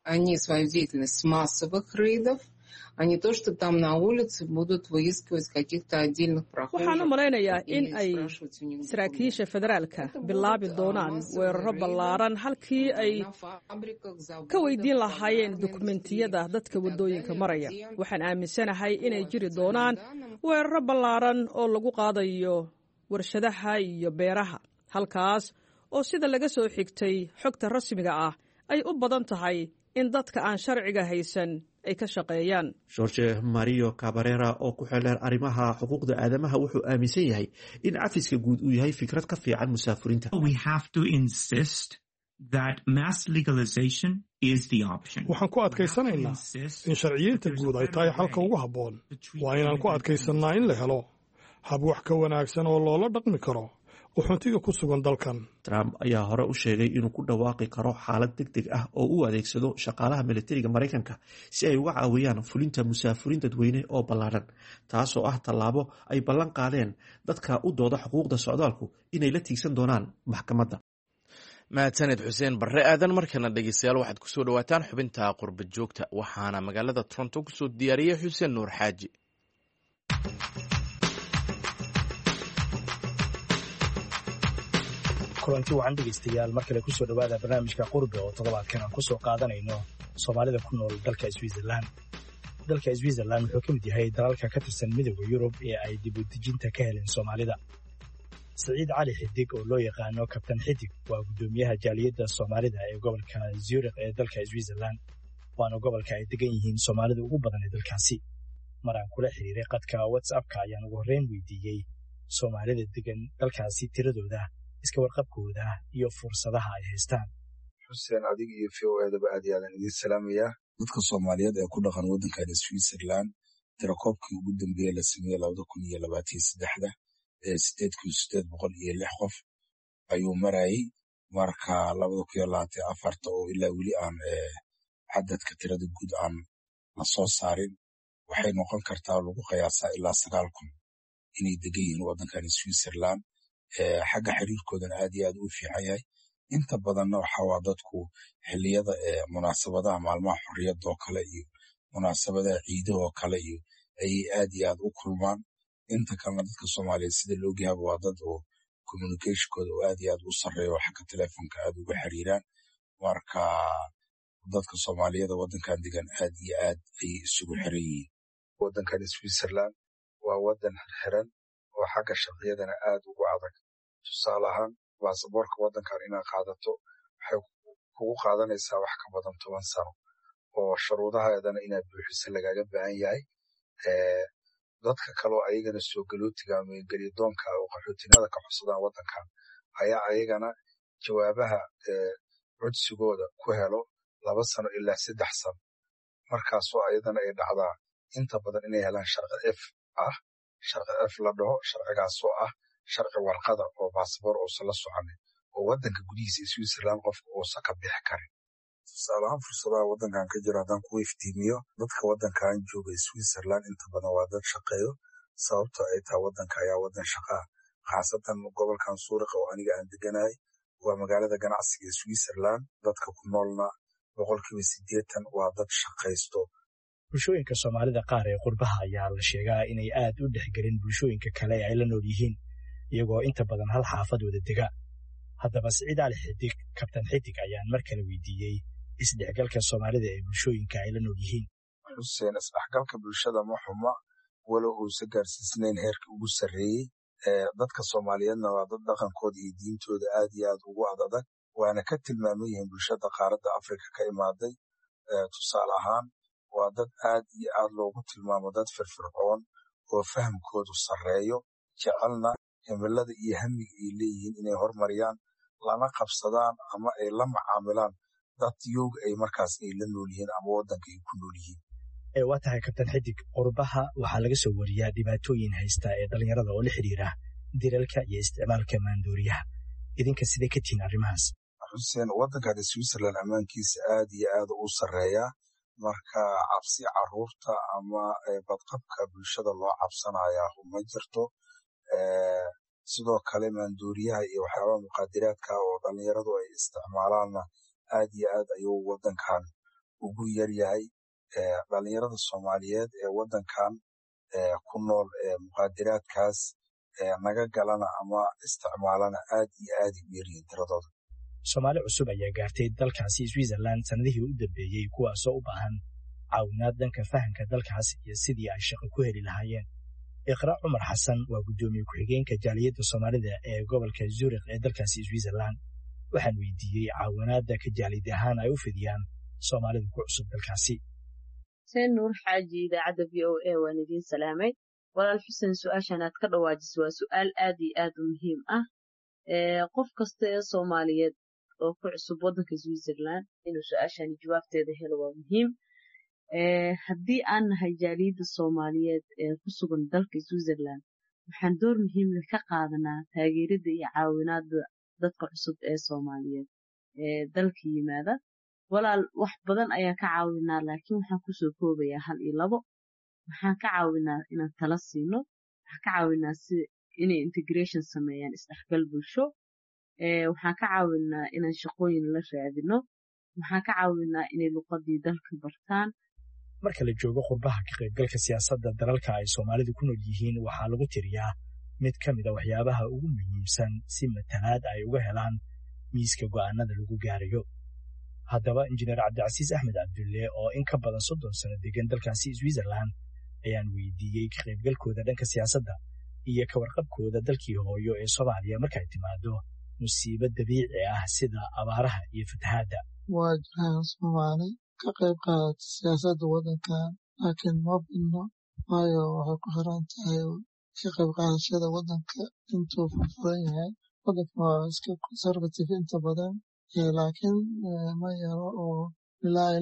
S17: waxaan u malaynayaa in ay saraakiisha federaalka bilaabi doonaan weeraro ballaaran halkii ay ka weydiin lahaayeen dukumentiyada dadka waddooyinka maraya. waxaan aaminsanahay inay jiri doonaan weeraro ballaaran oo lagu qaadayo warshadaha iyo beeraha, halkaas oo sida laga soo xigtay xogta rasmiga ah ay u badan tahay in dadka aan sharciga haysan ay ka shaqeeyaan.
S18: Jorge Mario Cabrera oo ku xeeldheer arrimaha xuquuqda aadamaha wuxuu aaminsan yahay in cafiska guud uu yahay fikrad ka fiican musaafurinta.
S20: We have to insist that mass legalization is the option.
S21: waxaan ku adkaysanaynaa in sharciyeynta guud ay tahay xalka ugu habboon. waa inaan ku adkaysannaa in la helo hab wax ka wanaagsan oo loola dhaqmi karo uxuntiga ku sugan dalkan.
S18: Trump ayaa hore u sheegay inuu ku dhawaaqi karo xaalad degdeg ah oo u adeegsado shaqaalaha militariga Mareykanka si ay uga caawiyaan fulinta musaafurin dadweyne oo ballaaran, taasoo ah tallaabo ay ballan qaadeen dadka u dooda xuquuqda socdaalku inay la tiigsan doonaan maxkamadda.
S1: mahadsaned xuseen barre aadan. markana dhegeystayaal waxaad ku soo dhawaataan xubinta qurba joogta, waxaana magaalada Toronto ku soo diyaariyay Xuseen Nuur Xaaji.
S2: kulanti wacan dhegeystayaal mar kale kusoo dhawaada barnaamijka qurbe oo toddobaadkan aan kusoo qaadanayno soomaalida ku nool dalka Switzerland. dalka Switzerland wuxuu ka mid yahay dalalka ka tirsan midowda Yurub ee ay dib u dejinta ka heleen Soomaalida. Saciid Cali Xidig oo loo yaqaano Kabtan Xidig waa gudoomiyaha jaaliyadda Soomaalida ee gobolka Zurich ee dalka Switzerland, waana gobolka ay degan yihiin Soomaalida ugu badan ee dalkaasi. maraan kula xiriiray qadka WhatsApp-ka ayaan ugu horreyn weydiiyey Soomaalida degan dalkaasi tiradooda, iska warqabkooda iyo fursadaha ay haystaan.
S22: xuseen adiga iyo VOA-daba aad iyo aadan idiin salaamayaa. dadka Soomaaliyeed ee ku dhaqan waddankan Switzerland tirakoobkii ugu dambeeyey la sameeyey 2023 8,806 qof ayuu marayay, marka 2024 oo ilaa weli aan cadadka tirada guud aan la soo saarin waxay noqon kartaa lagu qiyaasaa ilaa 9,000 inay degan yihiin waddankan Switzerland. xagga xiriirkoodana aad iyo aad u fiican yahay. inta badanna waxaa waa dadku xilliyada munaasabadaha maalmaha xorriyadda oo kale iyo munaasabadaha ciidaha oo kale iyo ayay aad iyo aad u kulmaan. inta kalena dadka Soomaaliyeed sida la ogyahaba waa dad oo communicationkooda oo aad iyo aad u sarreeyo oo xagga telefoonka aad uga xiriiraan. marka dadka Soomaaliyeed waddankan degan aad iyo aad ayay isugu xiran yihiin. waddankan Switzerland waa waddan xiran oo xagga sharciyadana aad ugu adag. tusaale ahaan baasaboorka waddankan inaad qaadato waxay kugu qaadanaysaa wax ka badan 10 sano oo shuruudaheedana inaad buuxiso lagaaga baahan yahay. dadka kaloo ayagana soo galootiga ama gelyadoonka oo qaxootinimada ka codsadaan waddankan ayaa ayagana jawaabaha codsigooda ku helo 2 sano ilaa 3 sano. markaasoo ayadana ay dhacdaa inta badan inay helaan sharci F ah. sharci F la dhaho sharcigaasoo ah sharci warqada oo baasaboor uusan la soconin oo waddanka gudihiisa Switzerland qofka uusan ka bixi karin. tusaale ahaan fursadaha waddankan ka jira haddaan ku iftiimiyo, dadka waddankan jooga Switzerland inta badan waa dad shaqeeyo, sababtoo ay tahay waddanka ayaa waddan shaqaa. khaasatan gobolkan Zurich oo aniga aan deganahay waa magaalada ganacsiga ee Switzerland. dadka ku noolna 80% waa dad shaqaysto.
S2: bulshooyinka Soomaalida qaar ee qurbaha ayaa la sheegaa inay aad u dhexgelin bulshooyinka kale ee ay la nool yihiin, iyagoo inta badan hal xaafad wada dega. haddaba Siciid Cali Xidig kabtan Xidig ayaan mar kale weydiiyey isdhexgalka Soomaalida ee bulshooyinka ay la nool yihiin.
S22: Xuseen, isdhexgalka bulshada ma xuma walow uusan gaarsiisnayn heerka ugu sarreeyey. Dadka Soomaaliyeedna waa dad dhaqankooda iyo diintooda aad iyo aad ugu adag, waana ka tilmaaman yihiin bulshada qaaradda Afrika ka imaaday. Tusaale ahaan waa dad aad iyo aad loogu tilmaamo dad firfircoon oo fahamkoodu sarreeyo, jecelna himilada iyo hamiga ay leeyihiin inay horumariyaan, lana qabsadaan ama ay la macaamilaan dad yowga ay markaas ay la nool yihiin ama waddanka ay ku nool yihiin.
S2: Waa tahay kabtan Xidig, qurbaha waxaa laga soo wariyaa dhibaatooyin haysta ee dhalinyarada oo la xiriira dilalka iyo isticmaalka maandooriyaha. Idinka sidee ka tihiin arrimahaas?
S22: Xuseen, waddankan Switzerland ammaankiisa aad iyo aad u sarreeyaa, marka cabsi carruurta ama badqabka bulshada loo cabsanayaa ma jirto. Sidoo kale maandooriyaha iyo waxyaabaha muqaadiraadka oo dhalinyaradu ay isticmaalaanna aad iyo aad ayuu waddankan ugu yar yahay. Dhalinyarada Soomaaliyeed ee waddankan ku nool muqaadiraadkaas naga galana ama isticmaalana aad iyo aad u yaryihiin tiradooda.
S2: Soomaali cusub ayaa gaartay dalkaasi Switzerland sanadihii u dambeeyey, kuwaasoo u baahan caawinaad dhanka fahamka dalkaas iyo sidii ay shaqo ku heli lahaayeen. Iqra Cumar Xasan waa guddoomiye ku-xigeenka jaaliyadda Soomaalida ee gobolka Zurich ee dalkaasi Switzerland. Waxaan weydiiyey caawinaadda ka jaaliyad ahaan ay u fidiyaan Soomaalida ku cusub dalkaasi.
S5: Xuseen Nuur Xaaji, idaacadda VOA waan idiin salaamay. Walaal Xuseen, su-aashan aad ka dhawaajiso waa su-aal aad iyo aad u muhiim ah. Qof kasta ee Soomaaliyeed oo ku cusub waddanka Switzerland inuu su-aashani jawaabteeda helo waa muhiim. Haddii aan nahay jaaliyadda Soomaaliyeed ee ku sugan dalka Switzerland, waxaan door muhiim leh ka qaadanaa taageeridda iyo caawinaadda dadka cusub ee Soomaaliyeed ee dalka yimaada. Walaal, wax badan ayaan ka caawinaa, laakiin waxaan kusoo koobayaa 1 iyo 2. Waxaan ka caawinaa inaan tala siino, waxaan ka caawinaa inay integration sameeyaan, isdhexgal bulsho. Waxaan ka caawinaa inaan shaqooyin la raadino. Waxaan ka caawinaa inay luqadii dalka bartaan.
S2: Marka la joogo qurbaha, ka qaybgalka siyaasadda dalalka ay Soomaalidu ku nool yihiin waxaa lagu tiriyaa mid ka mid a waxyaabaha ugu muhiimsan si matalaad ay uga helaan miiska go'aanada lagu gaarayo. Haddaba injineer Cabdicasiis Axmed Cabdulle oo in ka badan 30 sano degan dalkaasi Switzerland ayaan weydiiyey ka qaybgalkooda dhanka siyaasadda iyo ka warqabkooda dalkii hooyo ee Soomaaliya markay timaado musiibo dabiici ah sida abaaraha iyo fatahaadda.
S6: Waa jiraan Soomaali ka qayb qaadata siyaasadda waddankan, laakiin ma badno, waayo waxay ku xiran tahay ka qayb qaadashada waddanka intuu furfuran yahay. Waddanka waa iska conservative inta badan, laakiin ma yaro oo ilaa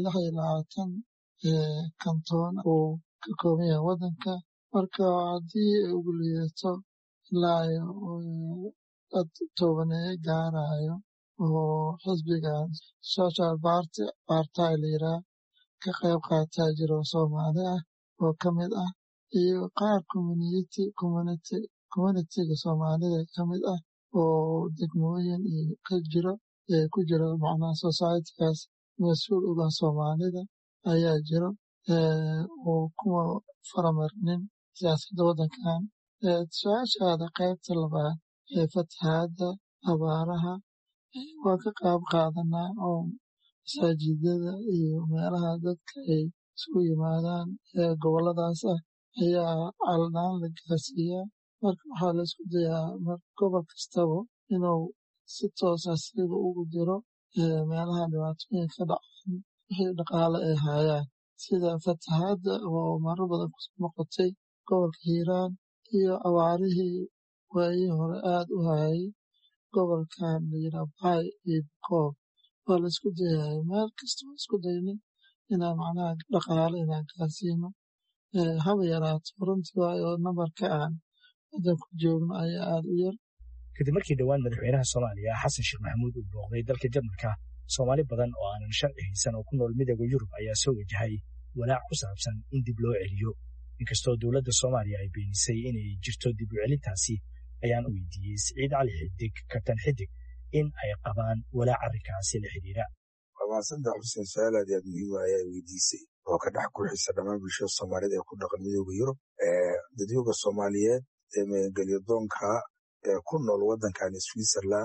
S6: 26 kantoon uu ka kooban yahay waddanka. Marka haddii ay ugu liidato ilaa dad 10 gaarayo oo xisbigan Social Party la yiraahdo ka qayb qaata jiro Soomaali ah oo ka mid ah, iyo qaar community-ga Soomaalida ka mid ah oo degmooyin iyo ku jiro macnaha society-gaas mas'uul uga Soomaalida ayaa jiro oo kuwa faramarnin siyaasadda waddankan. Su-aashaada qaybta labaad ee fatahaadda, abaaraha, waa ka qayb qaadanaa oo masaajidada iyo meelaha dadka ay isugu yimaadaan ee gobolladaas ah ayaa caldaan la gaarsiiyaa. Marka waxaa la isku dayaa gobol kastaba inuu si toos ah siga ugu diro meelaha dhibaatooyinka ka dhacaan wixii dhaqaale ay hayaan, sida fatahaadda oo marar badan ku noqotay gobolka Hiiraan iyo abaarihii waayihii hore aad u hayay gobolkan la yiraahdo Bay iyo Bakool. Waa la isku dayay meel kasta waa isku daynay inaan macnaha dhaqaale inaan gaarsiino, haba yaraato runtii, waayo nambarka aan waddanku joogno ayaa aad u yar.
S2: Kadib markii dhowaan madaxweynaha Soomaaliya Xasan Sheekh Maxamuud uu booqday dalka Jarmalka, Soomaali badan oo aanan sharci haysan oo ku nool midowga Yurub ayaa soo wajahay walaac ku saabsan in dib loo celiyo. Inkastoo dowladda Soomaaliya ay beenisay inay jirto dib u celintaasi, ayaan weydiiyey Siciid Cali Xidig, kabtan Xidig, in ay qabaan walaac arrinkaasi la xiriira.
S22: Wamaasanta Xuseen, su-aal aad iyo aad muhiim ah ayaa weydiisay oo ka dhex guuxisa dhammaan bulshada Soomaalida ee ku dhaqan midowga Yurub. Dadweynaha Soomaaliyeed ee magangelyo doonka ee ku nool waddankan Switzerland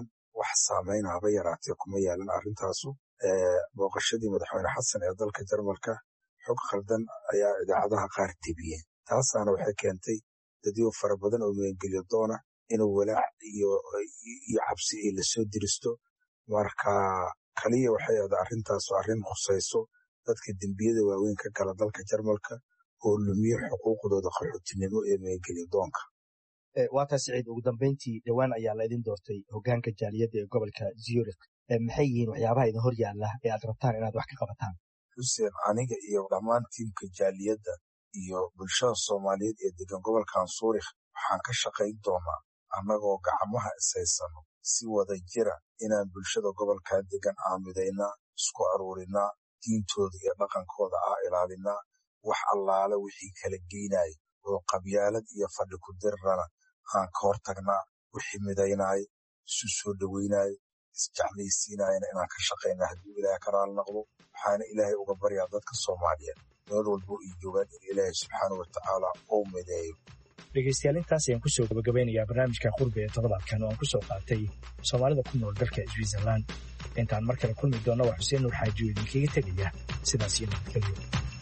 S22: wax saameyn haba yaraatee kuma yeelan arrintaasu. Booqashadii madaxweyne xasan ee dalka Jarmalka xog khaldan ayaa idaacadaha qaar tebiyeen. Taasaana waxay keentay dadyo fara badan oo magangelyo doona inuu walaac iyo cabsi ay lasoo diristo. Marka kaliya waxay ahayd arrintaasu arrin khusayso dadka dembiyada waaweyn ka gala dalka Jarmalka oo lumiyo xuquuqdooda qaxootinimo ee magangelyo doonka.
S2: waa taas Siciid, ugu dambeyntii dhowaan ayaa la idin doortay hoggaanka jaaliyadda ee gobolka Zurich. Maxay yihiin waxyaabaha idin hor yaalla ee aad rabtaan inaad wax ka qabataan?
S22: Xuseen, aniga iyo dhammaan tiimka jaaliyadda iyo bulshada Soomaaliyeed ee degan gobolkan Zurich waxaan ka shaqayn doonaa annagoo gacmaha ishaysano si wada jira inaan bulshada gobolkan degan aamidaynaa, isku aruurinaa, diintooda iyo dhaqankooda ilaalinaa, wax allaale wixii kala geynaya oo qabyaalad iyo fadhi ku dirrana aan ka hortagnaa, wixii midaynaaya, isu soo dhowaynaaya, isjeclaysiinayana inaan ka shaqaynaa hadduu ilaahay ka raali noqdo. waxaana ilaahay uga baryaa dadka Soomaaliyeed meel walbo ay joogaan in ilaahay subxaanahu watacaala uu mideeyo.
S2: dhegaystayaal, intaas ayaan kusoo gabagabeynayaa barnaamijka qurbe ee toddobaadkan oo aan kusoo qaatay Soomaalida ku nool dalka Switzerland. intaan mar kale kulmi doonna waa Xuseen Nuur Xaaji oo idinkaga tegaya sidaas iyo nabadgelyo.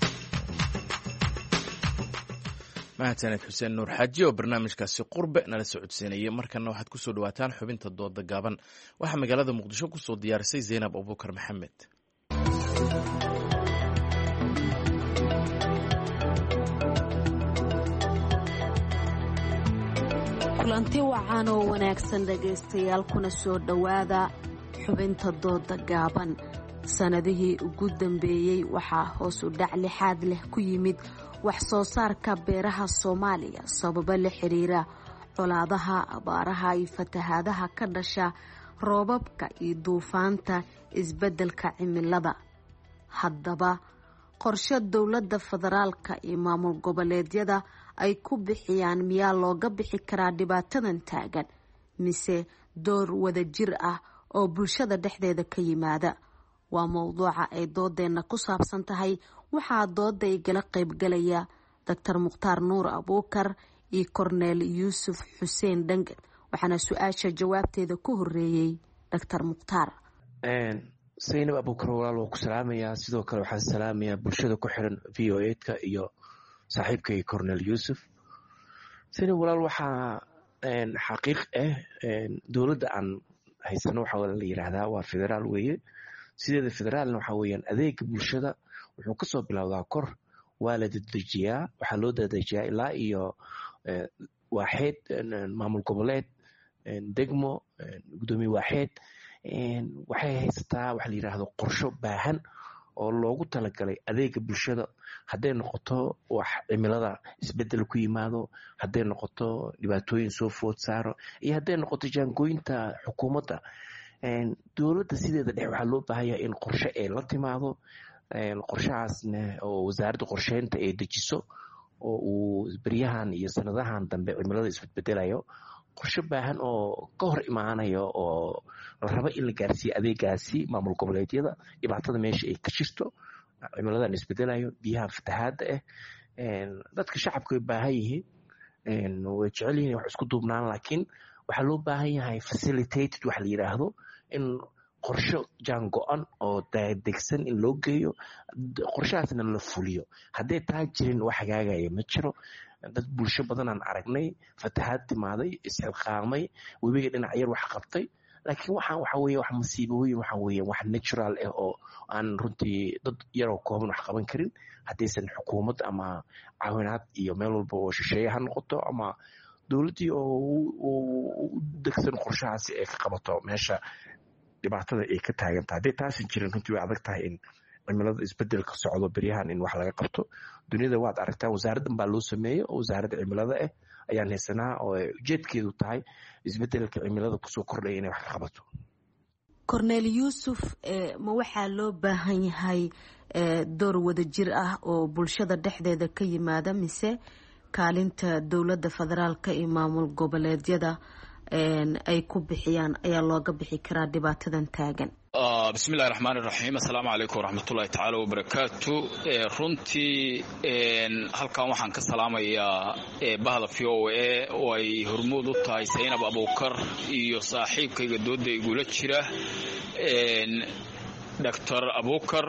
S1: mahadsaned xuseen nuur xaaji oo barnaamijkaasi qurbe nala socodsiinayay. markana waxaad ku soo dhawaataan xubinta dooda gaaban. waxaa magaalada muqdisho ku soo diyaarisay Zaynab Abubakar Maxamed.
S4: kulanti wacan oo wanaagsan dhegaystayaal, kuna soo dhowaada xubinta dooda gaaban. sanadihii ugu dambeeyey waxaa hoos u dhac lixaad leh ku yimid wax soo saarka beeraha Soomaaliya sababo la xiriira colaadaha, abaaraha iyo fatahaadaha ka dhasha roobabka iyo duufaanta isbeddelka cimilada. haddaba qorshe dowladda federaalka iyo maamul goboleedyada ay ku bixiyaan miyaa looga bixi karaa dhibaatadan taagan, mise door wadajir ah oo bulshada dhexdeeda ka yimaada? waa mowduuca ay doodeenna ku saabsan tahay. waxaa dooda igala qaybgalaya Dr. Mukhtaar Nuur Abuukar iyo Korneel Yuusuf Xuseen Dhangan, waxaana su-aasha jawaabteeda ku horeeyey Dr. Mukhtaar.
S7: Zaynab Abuukar walaal waa ku salaamayaa, sidoo kale waxaan salaamayaa bulshada ku xiran VOA-ka iyo saaxiibkay Korneel Yuusuf. Zaynab walaal waxaa xaqiiq dowladda aan haysano waxaa la yiraahdaa waa federaal weeye. sideeda federaalna waxaa weeyaan adeega bulshada wuxuu kasoo bilowdaa kor, waa la dedejiyaa, waxaa loo dedejiyaa ilaa iyo waaxeed, maamul goboleed, degmo, gudoomiye waaxeed. waxay haysataa waxa la yiraahdo qorsho baahan oo loogu talagalay adeega bulshada, hadday noqoto wax cimilada isbedel ku yimaado, hadday noqoto dhibaatooyin soo food saaro, iyo hadday noqoto jaangooyinta xukuumadda. dowladda sideeda dhex waxaa loo baahanyaa in qorshe ay la timaado, qorshahaasna oo wasaaradda qorsheynta ay dejiso, oo uu beryahan iyo sanadahan dambe cimilada isbedbedelayo, qorshe baahan oo ka hor imaanayo oo la rabo in la gaarsiiyo adeegaasi maamul goboleedyada. dhibaatada meesha ay ka jirto, cimiladan isbedelayo, biyaha fatahaadda dadka shacabka way baahan yihiin, way jecel yihiin wax isku duubnaan, laakiin waxaa loo baahan yahay facilitated wax la yiraahdo, in qorsho jaan go-an oo degsan in loo geeyo, qorshahaasna la fuliyo. hadday taa jirin wax hagaagaya ma jiro. dad bulsho badanaan aragnay, fatahaad timaaday, isxilqaamay, webiga dhinac yar wax qabtay, laakiin waxaan waxa weeye wax masiibooyin, waxa weeye wax natural ah oo aan runtii dad yaroo kooban wax qaban karin haddaysan xukuumad ama caawinaad iyo meel walba oo shisheeye ha noqoto ama dowladdii oo u degsan qorshahaasi ay ka qabato meesha dhibaatada ay ka taagantahay. hadday taasan jirin runtii way adag tahay in cimilada isbedelka socdo beryahan in wax laga qabto. duniyada waad aragtaa, wasaaraddan baa loo sameeyey oo wasaaradda cimilada ayaan haysanaa, oo ujeedkeedu tahay isbedelka cimilada kusoo kordhaya inay wax ka qabato.
S4: Korneel Yuusuf, ma waxaa loo baahan yahay door wadajir ah oo bulshada dhexdeeda ka yimaada, mise kaalinta dowladda federaalka iyo maamul goboleedyada ay ku bixiyaan ayaa looga bixi karaa dhibaatadan taagan?
S3: bismillahi raxmaan iraxiim assalaamu calaykum waraxmatullahi tacaala wabarakaatu. runtii halkan waxaan ka salaamayaa bahda v o a oo ay hormuud u tahay saynab abuukar iyo saaxiibkayga dooda igula jira doctor abuukar.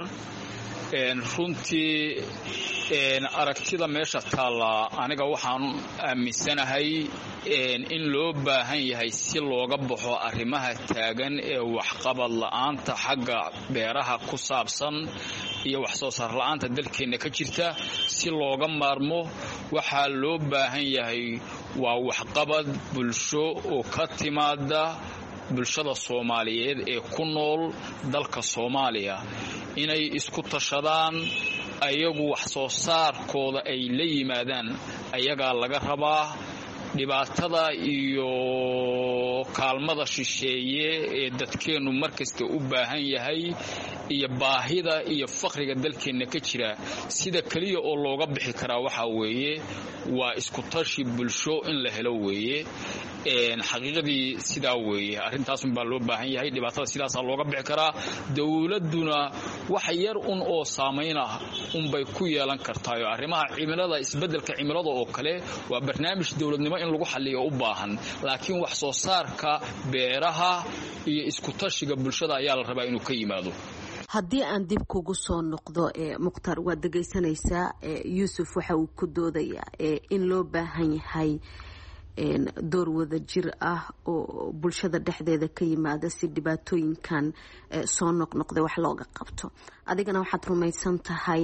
S3: runtii aragtida meesha taalla aniga waxaan aaminsanahay in loo baahan yahay si looga baxo arrimaha taagan ee waxqabad la'aanta xagga beeraha ku saabsan iyo wax soo saar la'aanta dalkeenna ka jirta. si looga maarmo waxaa loo baahan yahay waa waxqabad bulsho oo ka timaada bulshada Soomaaliyeed ee ku nool dalka Soomaaliya inay isku tashadaan, ayagu wax soo saarkooda ay la yimaadaan ayagaa laga rabaa. dhibaatada iyo kaalmada shisheeye ee dadkeennu markasta u baahan yahay iyo baahida iyo faqriga dalkeenna ka jira sida kaliya oo looga bixi karaa waxa weeye waa isku tashi bulsho in la helo weeye. xaqiiqadii sidaa weeye, arrintaasun baa loo baahan yahay. dhibaatada sidaasaa looga bixi karaa. dowladduna wax yar un oo saamaynah unbay ku yeelan kartaayo arrimaha cimilada, isbeddelka cimilada oo kale waa barnaamij dowladnimo in lagu xalliyo u baahan, laakiin wax soo saarka beeraha iyo isku tashiga bulshada ayaa la rabaa inuu ka yimaado.
S4: haddii aan dib kugu soo noqdo mukhtaar, waad dhegaysanaysaa yuusuf waxa uu ku doodayaa in loo baahan yahay door wada jir ah oo bulshada dhexdeeda ka yimaada si dhibaatooyinkan soo noqnoqday wax looga qabto. adigana waxaad rumaysan tahay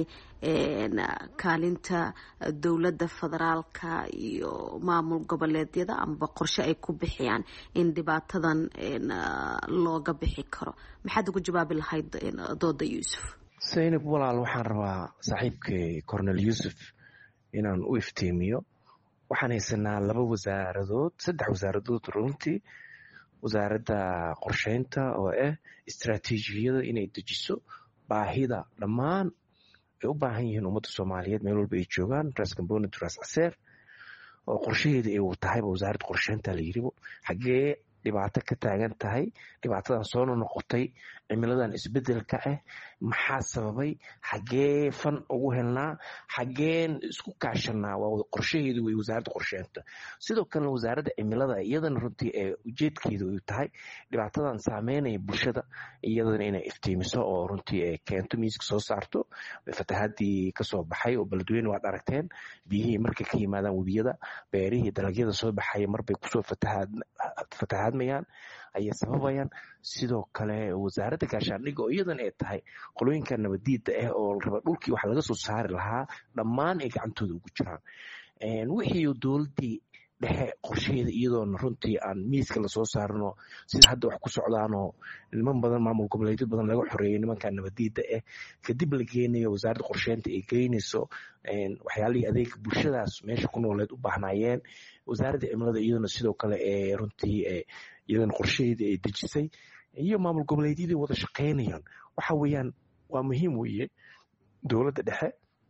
S4: kaalinta dowladda federaalka iyo maamul goboleedyada amaba qorshe ay ku bixiyaan in dhibaatadan looga bixi karo. maxaad ugu jawaabi lahayd dooda yuusuf?
S7: saynab walaal, waxaan rabaa saaxiibkay cornel yuusuf inaan u iftiimiyo. waxaan haysanaa 2 wasaaradood, 3 wasaaradood runtii. wasaaradda qorsheynta oo ah istaraatiijiyada inay dejiso baahida dhammaan ay u baahan yihiin ummadda Soomaaliyeed meel walba ay joogaan, ras component ras aseer oo qorshaheeda ay tahay wasaaradda qorsheynta la yiribo. xagee dhibaato ka taagan tahay, dhibaatadan soo noqotay, cimiladan isbedelka ah maxaa sababay, xagee fan ugu helnaa, xageen isku kaashanaa. waa qorshaheedu way wasaaradda qorsheynta. sidoo kale wasaaradda cimilada iyadana runtii ee ujeedkeedu ay tahay dhibaatadan saameynaya bulshada iyadana inay iftiimiso oo runtii ay keento miiska soo saarto. fatahaadii kasoo baxay oo beledweyne waad aragteen, biyihii markay ka yimaadaan webiyada, beerihii dalagyada soo baxaya marbay kusoo fatahaadmayaan ayay sababayaan. sidoo kale wasaaradda gaashaandhigga oo iyadana ay tahay qolooyinka nabadiida ah oo raba dhulkii wax laga soo saari lahaa dhammaan ay gacantooda ugu jiraan. wixii dowladdii dhexe qorsheheeda iyadoona runtii aan miiska lasoo saarno sida hadda wax ku socdaanoo niman badan, maamul goboleedyo badan laga xoreeyay nimanka nabadiida ah, kadib la geenayo wasaaradda qorsheynta ay geynayso waxyaalihii adeega bulshadaas meesha ku nooleed u baahnaayeen. wasaaradda cimilada iyadana sidoo kale ee runtii iyadana qorsheheedii ay dejisay iyo maamul goboleedyadii wada shaqeynayaan. waxa weeyaan waa muhiim weeye dowladda dhexe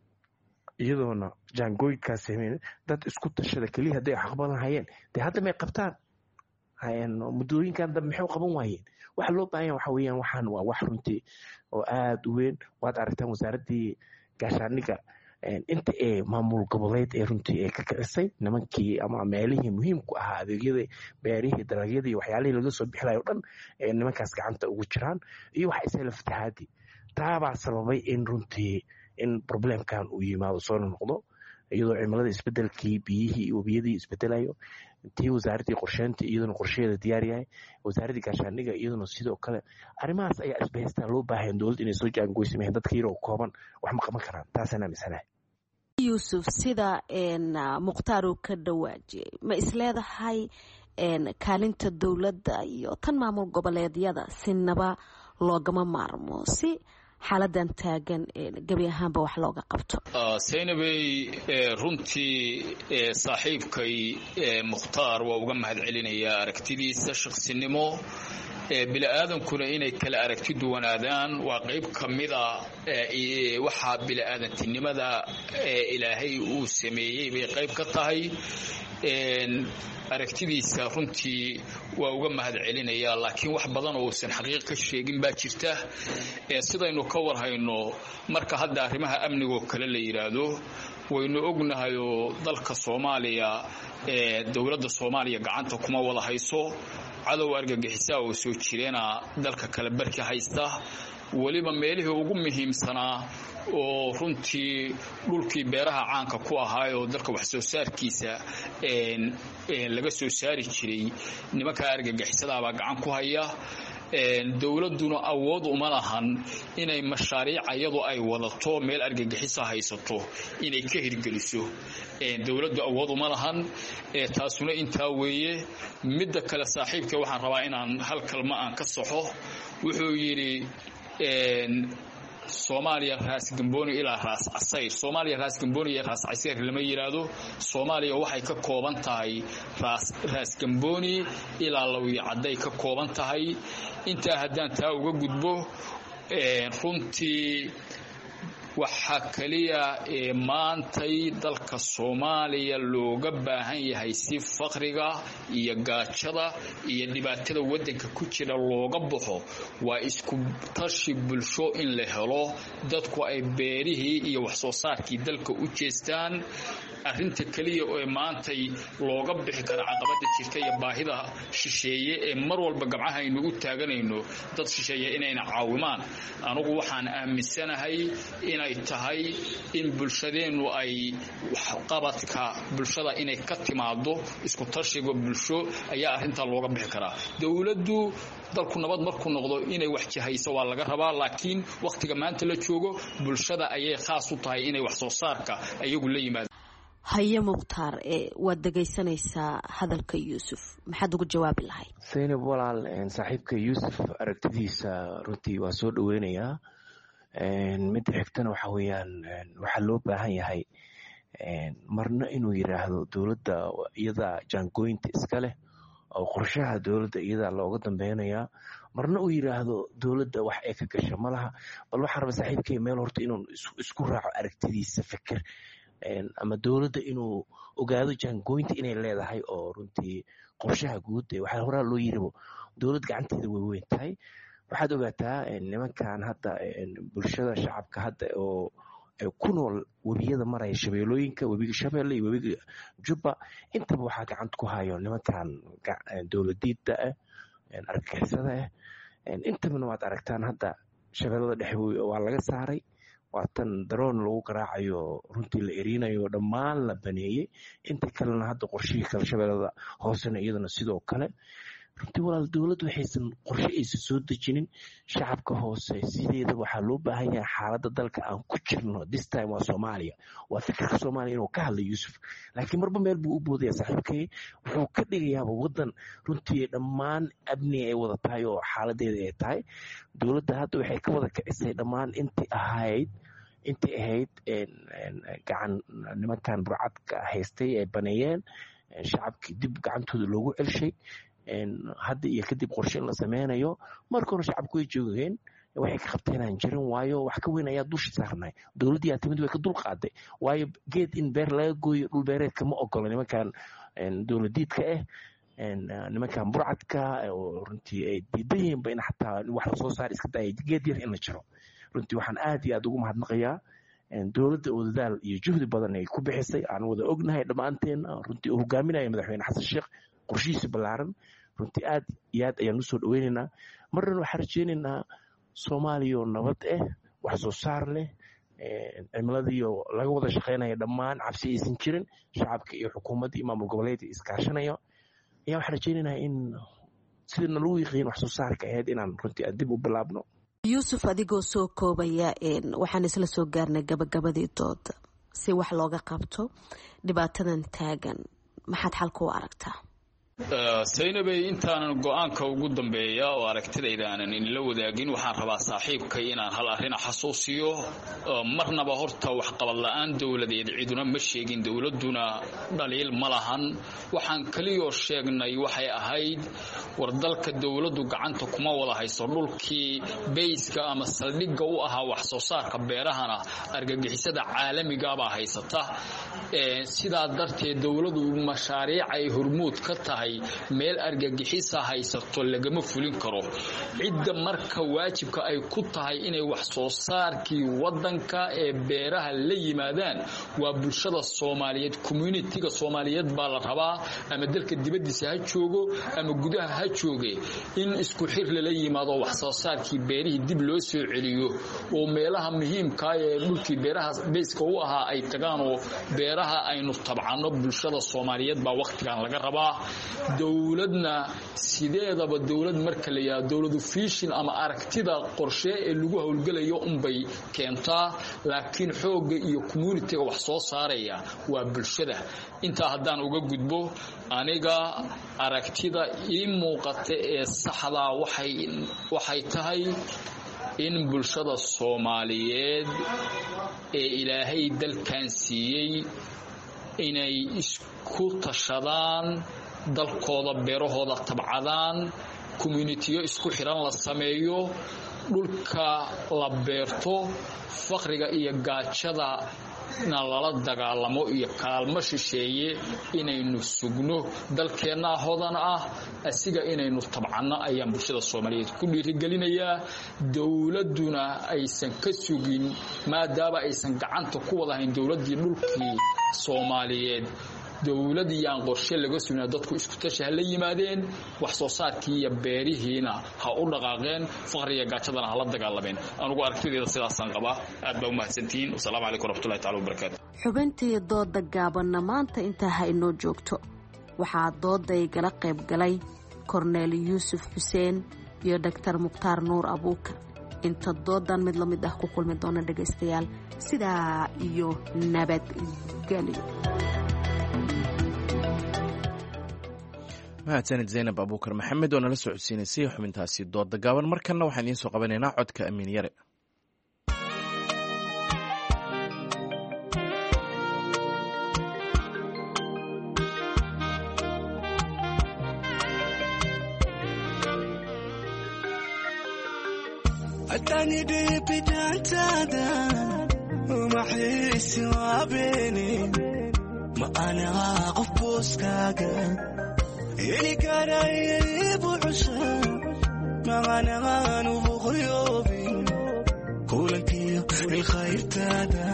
S7: iyadoona jaangooyinkaas sameyn dad isku tashada keliya hadday aqbal lahayeen dee hadda may qabtaan muddooyinkan dambe maxay qaban waayeen. waxa loo baahan yahay waxa weeyaan waxaan waa wax runtii oo aad u weyn. waad aragtaan wasaaraddii gaashaandhigga inta ee maamul goboleed ee runtii ee ka kicisay nimankii ama meelihii muhiimku ahaa adeegyada beerihii dalagyadii iyo waxyaalihii laga soo bixilayo o dhan ee nimankaas gacanta ugu jiraan iyo waxa isla fatahaadii. taabaa sababay in runtii in problemkan uu yimaado soo noqdo iyadoo cimilada isbedelkii biyihii iyo webiyadii isbedelayo. intii wasaaraddii qorsheynta iyaduna qorsheheeda diyaar yahay, wasaaraddii gaashaandhigga iyaduna sidoo kale. arrimahaas ayaa isbahaystaa loo baahan dowladda inay soo jaangoysameen dadka yaroo kooban wax ma qaban karaan. taasaan aaminsanahay.
S4: yuusuf, sida mukhtaar uu ka dhawaajiyey, ma isleedahay kaalinta dowladda iyo tan maamul goboleedyada sinaba loogama maarmo si xaaladan taagan gebi ahaanba wax looga qabto?
S3: saynabey, runtii saaxiibkay mukhtaar waa uga mahad celinayaa aragtidiisa shaqsinimo. bini'aadankuna inay kala aragti duwanaadaan waa qayb ka mida waxaa bini'aadantinimada ilaahay uu sameeyey bay qayb ka tahay. aragtidiisa runtii waa uga mahad celinayaa, laakiin wax badan oo uusan xaqiiq ka sheegin baa jirta. sidaynu ka warhayno marka hadda arrimaha amnigoo kale la yidhaahdo, waynu ognahay oo dalka Soomaaliya dowladda Soomaaliya gacanta kuma wada hayso. cadow argagixisaa oo soo jireena dalka kala barki haysta, waliba meelihii ugu muhiimsanaa oo runtii dhulkii beeraha caanka ku ahaa oo dalka wax soo saarkiisa laga soo saari jiray nimanka argagixisadaabaa gacan ku haya. dowladuna awood uma lahan inay mashaariic iyadu ay wadato meel argagixisa haysato inay ka hirgeliso. dowladdu awood uma lahan. taasuna intaa weeye. midda kale saaxiibka waxaan rabaa inaan hal kalma aan ka saxo. wuxuu yidhi Soomaaliya raas Gambooni ilaa raas Casayr. Soomaaliya raas Gambooni iyo raas Casayr lama yiraahdo. Soomaaliya waxay ka kooban tahay raas Gambooni ilaa Lawiya Caday ka kooban tahay. inta haddaan taa uga gudbo, runtii waxa kaliya maantay dalka Soomaaliya looga baahan yahay si faqriga iyo gaajada iyo dhibaatada wadanka ku jira looga baxo waa isku tashi bulsho in la helo. dadku ay beerihii iyo wax soo saarkii dalka u jeestaan. arrinta kaliya oo maantay looga bixi kara caqabada jirta iyo baahida shisheeye ee mar walba gabcaha aynu u taaganayno dad shisheeye inayna caawimaan. anigu waxaan aaminsanahay inay tahay in bulshadeenu ay waxqabadka bulshada inay ka timaado isku tashiga bulsho ayaa arrinta looga bixi karaa. dowladdu dalku nabad markuu noqdo inay wax jahayso waa laga rabaa, laakiin waqtiga maanta la joogo bulshada ayay khaas u tahay inay wax soo saarka ayagu la yimaadaan.
S4: haye Mukhtaar, waad dhagaysanaysaa hadalka Yuusuf, maxaad ugu jawaabi lahayd?
S7: Zainab walaal, saaxiibka Yuusuf aragtidiisa runtii waa soo dhaweynayaa. mid xigtana waxa weeyaan waxaa loo baahan yahay marna inuu yiraahdo dowladda iyada jaangooyinta iska leh oo qorshaha dowladda iyada looga dambeynaya, marna uu yiraahdo dowladda wax ay ka gasho malaha. bal waxaan rabaa saaxiibkay meel horta inuu isku raaco aragtidiisa fikir, ama dowladda inuu ogaado jaangooyinta inay leedahay oo runtii qorshaha guud waxaa horaa loo yiribo dowlad gacanteeda way weyn tahay. waxaad ogaataa nimankan hadda bulshada shacabka hadda oo ku nool webiyada maraya shabeelooyinka, webiga Shabeelle iyo webiga Jubba, intaba waxaa gacanta ku hayo nimankan dowladiida argagixisada intabana waad aragtaan hadda shabeellada dhexe waa laga saaray. waa tan daroon lagu garaacayo runtii la erinayo dhammaan la baneeyey. inta kalena hadda qorshihii kale shabeellada hoosena iyadana sidoo kale. runtii walaal dowladdu waxaysan qorshe aysan soo dejinin. shacabka hoose sideeda waxaa loo baahan yahay xaaladda dalka aan ku jirno this time waa Soomaaliya. waa fikirka Soomaaliya inuu ka hadlo Yuusuf, laakiin marba meel buu u boodaya saaxiibkay. wuxuu ka dhigayaaba wadan runtii dhammaan amni ay wada tahay oo xaaladeeda ay tahay. dowladda hadda waxay ka wada kicisay dhammaan intii ahayd gacan nimankan burcadka haystay ay baneeyeen. shacabkii dib gacantooda loogu celshay. hadda iyo kadib qorshe in la sameynayo. marka hore shacabku way joogeen, waxay ka qabteenaan jirin, waayo wax ka weyn ayaa dusha saarnay. dowladdii yaa timid way ka dul qaaday, waayo geed in beer laga gooyo dhul beereedka ma ogola nimankan dowladiidka nimankan burcadka oo runtii ay diidan yihiinba in xataa wax lasoo saar iska daaya geed yar in la jiro. runtii waxaan aad iyo aad ugu mahadnaqayaa dowladda oo dadaal iyo juhdi badan ay ku bixisay. aan wada ognahay dhammaanteen runtii uu hogaaminaya madaxweyne xasan sheekh qorshihiisa ballaaran. runtii aad iyo aad ayaan usoo dhaweynaynaa. marna waxaan rajeynaynaa Soomaaliya oo nabad wax soo saar leh, cimiladii oo laga wada shaqeynaya dhammaan cabsi aysan jirin, shacabka iyo xukuumadda iyo maamul goboleedka iskaashanayo. ayaa waxaan rajeynaynaa in sidana lagu yiqiin wax soo saarka ahayd inaan runtii aan dib u bilaabno.
S4: Yuusuf, adigoo soo koobaya, waxaan isla soo gaarnay gabagabadii dooda. si wax looga qabto dhibaatadan taagan, maxaad xalka u aragtaa?
S3: saynabay intaanan go'aanka ugu dambeeya oo aragtidayda aanan inla wadaagin waxaan rabaa saaxiibkay inaan hal arrin xasuusiyo marnaba horta waxqabad la'aan dowladeed ciduna ma sheegin dowladuna dhaliil ma lahan waxaan kaliyoo sheegnay waxay ahayd war dalka dowladdu gacanta kuma wada hayso dhulkii bayska ama saldhigga u ahaa wax soo saarka beerahana argagixisada caalamiga baa haysata sidaa darteed dowladdu mashaariic ay hormuud ka tahay meel argagixisa haysato lagama fulin karo cidda marka waajibka ay ku tahay inay wax soo saarkii wadanka ee beeraha la yimaadaan waa bulshada Soomaaliyeed community-ga Soomaaliyeed baa la rabaa ama dalka dibadiisa ha joogo ama gudaha ha jooge in isku xir la yimaado wax soo saarkii beerihii dib loo soo celiyo oo meelaha muhiimka ah ee dhulkii beeraha bayska u ahaa ay tagaan oo beeraha aynu tabcano bulshada Soomaaliyeed baa waqtigan laga rabaa dowladna sideedaba dowlad marka la yahay dowladu fiishin ama aragtida qorshe ee lagu hawlgalayo bay keentaa laakiin xooga iyo community-ga wax soo saaraya waa bulshada inta haddaan uga gudbo aniga aragtida ii muuqata ee saxda waxay tahay in bulshada Soomaaliyeed ee Ilaahay dalkan siiyay inay isku tashadaan dalkooda beerahooda tabcadaan community isku xiran la sameeyo dhulka la beerto faqriga iyo gaajada nalala dagaalamo iyo kaalmo shisheeye inaynu sugno dalkeena hodan ah asiga inaynu tabcano ayaan bulshada Soomaaliyeed ku dhiirigelinayaa dowladuna aysan ka sugin maadaama aysan gacanta ku wada hayn dowladii dhulkii Soomaaliyeed dowladiyaan qorshe laga sugnaa dadku isku tashi la yimaadeen wax soo saarkii iyo beerihiina ha u dhaqaaqeen faqriga gaajadana ha la dagaalameen anugu aragtideeda sidaasan qaba aad baa u mahadsantiin wassalaamu calaykum waraxmatullaahi tacaala wabarakaatu
S4: xubintii dooda gaabanna maanta intaa ha inoo joogto waxaa dooday gala qayb galay Korneel Yuusuf Xuseen iyo Dr. Mukhtaar Nuur Abuukar inta doodan mid la mid ah ku kulmi doona dhageystayaal sidaa iyo nabadgelyo
S1: mahadsanid Zainab Abuukar Maxamed oo nala socodsiinaysay xubintaasi dooda gaaban markana waxaan idiin soo qabanaynaa codka Amiin Yare
S9: أتاني ببداية وما حيس وابيني ما أنا واقف بوسكاكا إلي كان يبو عشا ما أنا غانو بغيوبي كولن كيو الخير تادا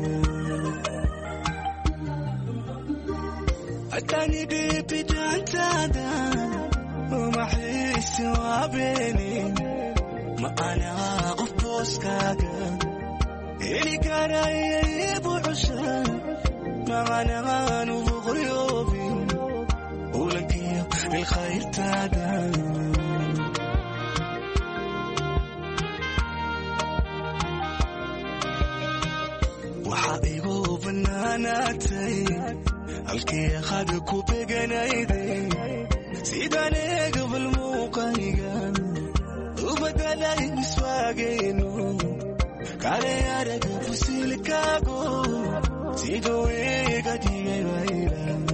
S9: أتاني ببداية وما حيس وابيني ما أنا واقف بوسكاكا إلي كان يبو عشا ما أنا غانو بغيوبي ولكن الخير تادا وحقيقو بناناتي الكي خدكو بقنايدي سيداني قبل موقعيقان وبدالي نسواقينو كالي يارك فسيلكاقو سيدوي قدي ويلا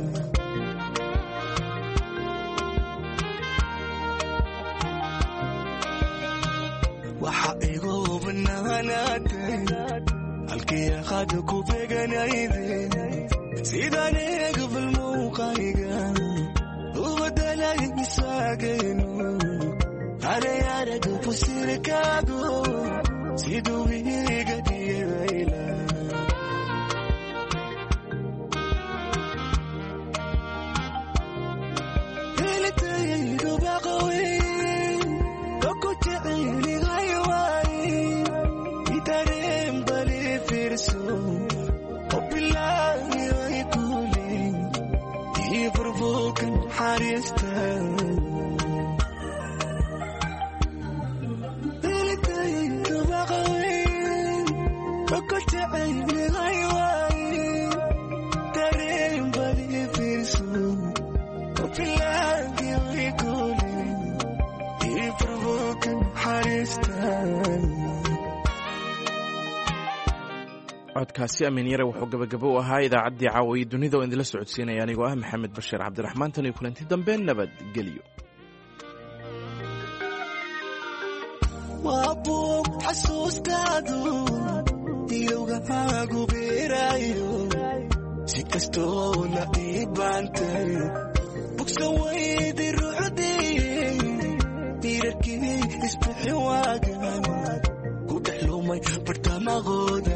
S9: وحقيقو بناناتي الكي خدكو بقنايدي سيداني قبل موقعيقان وبدالي نسواقينو على يارك فسيلكاقو سيدوي قدي ويلا هلتايدو بقوي وكنت عيني غيواي يترم بالي فرسو وبالله ويقولي يبربوكن حارستان وكنت عيني غيواي ترين بالي في سوق وفي الله
S1: codkaasi amiin yare wuxuu gabagabo u ahaa idaacaddii caawa iyo dunida oo idinla socodsiinaya anigoo ah maxamed bashiir cabdiraxmaan tan iyo kulanti dambe nabadgelyo
S9: waa buug xasuustaadu ilowgahaagu beerayo si kastoona ii baantay bugsan weydi ruuxdii diirarkii isbixi waagan ku dhex lumay bartamaqooda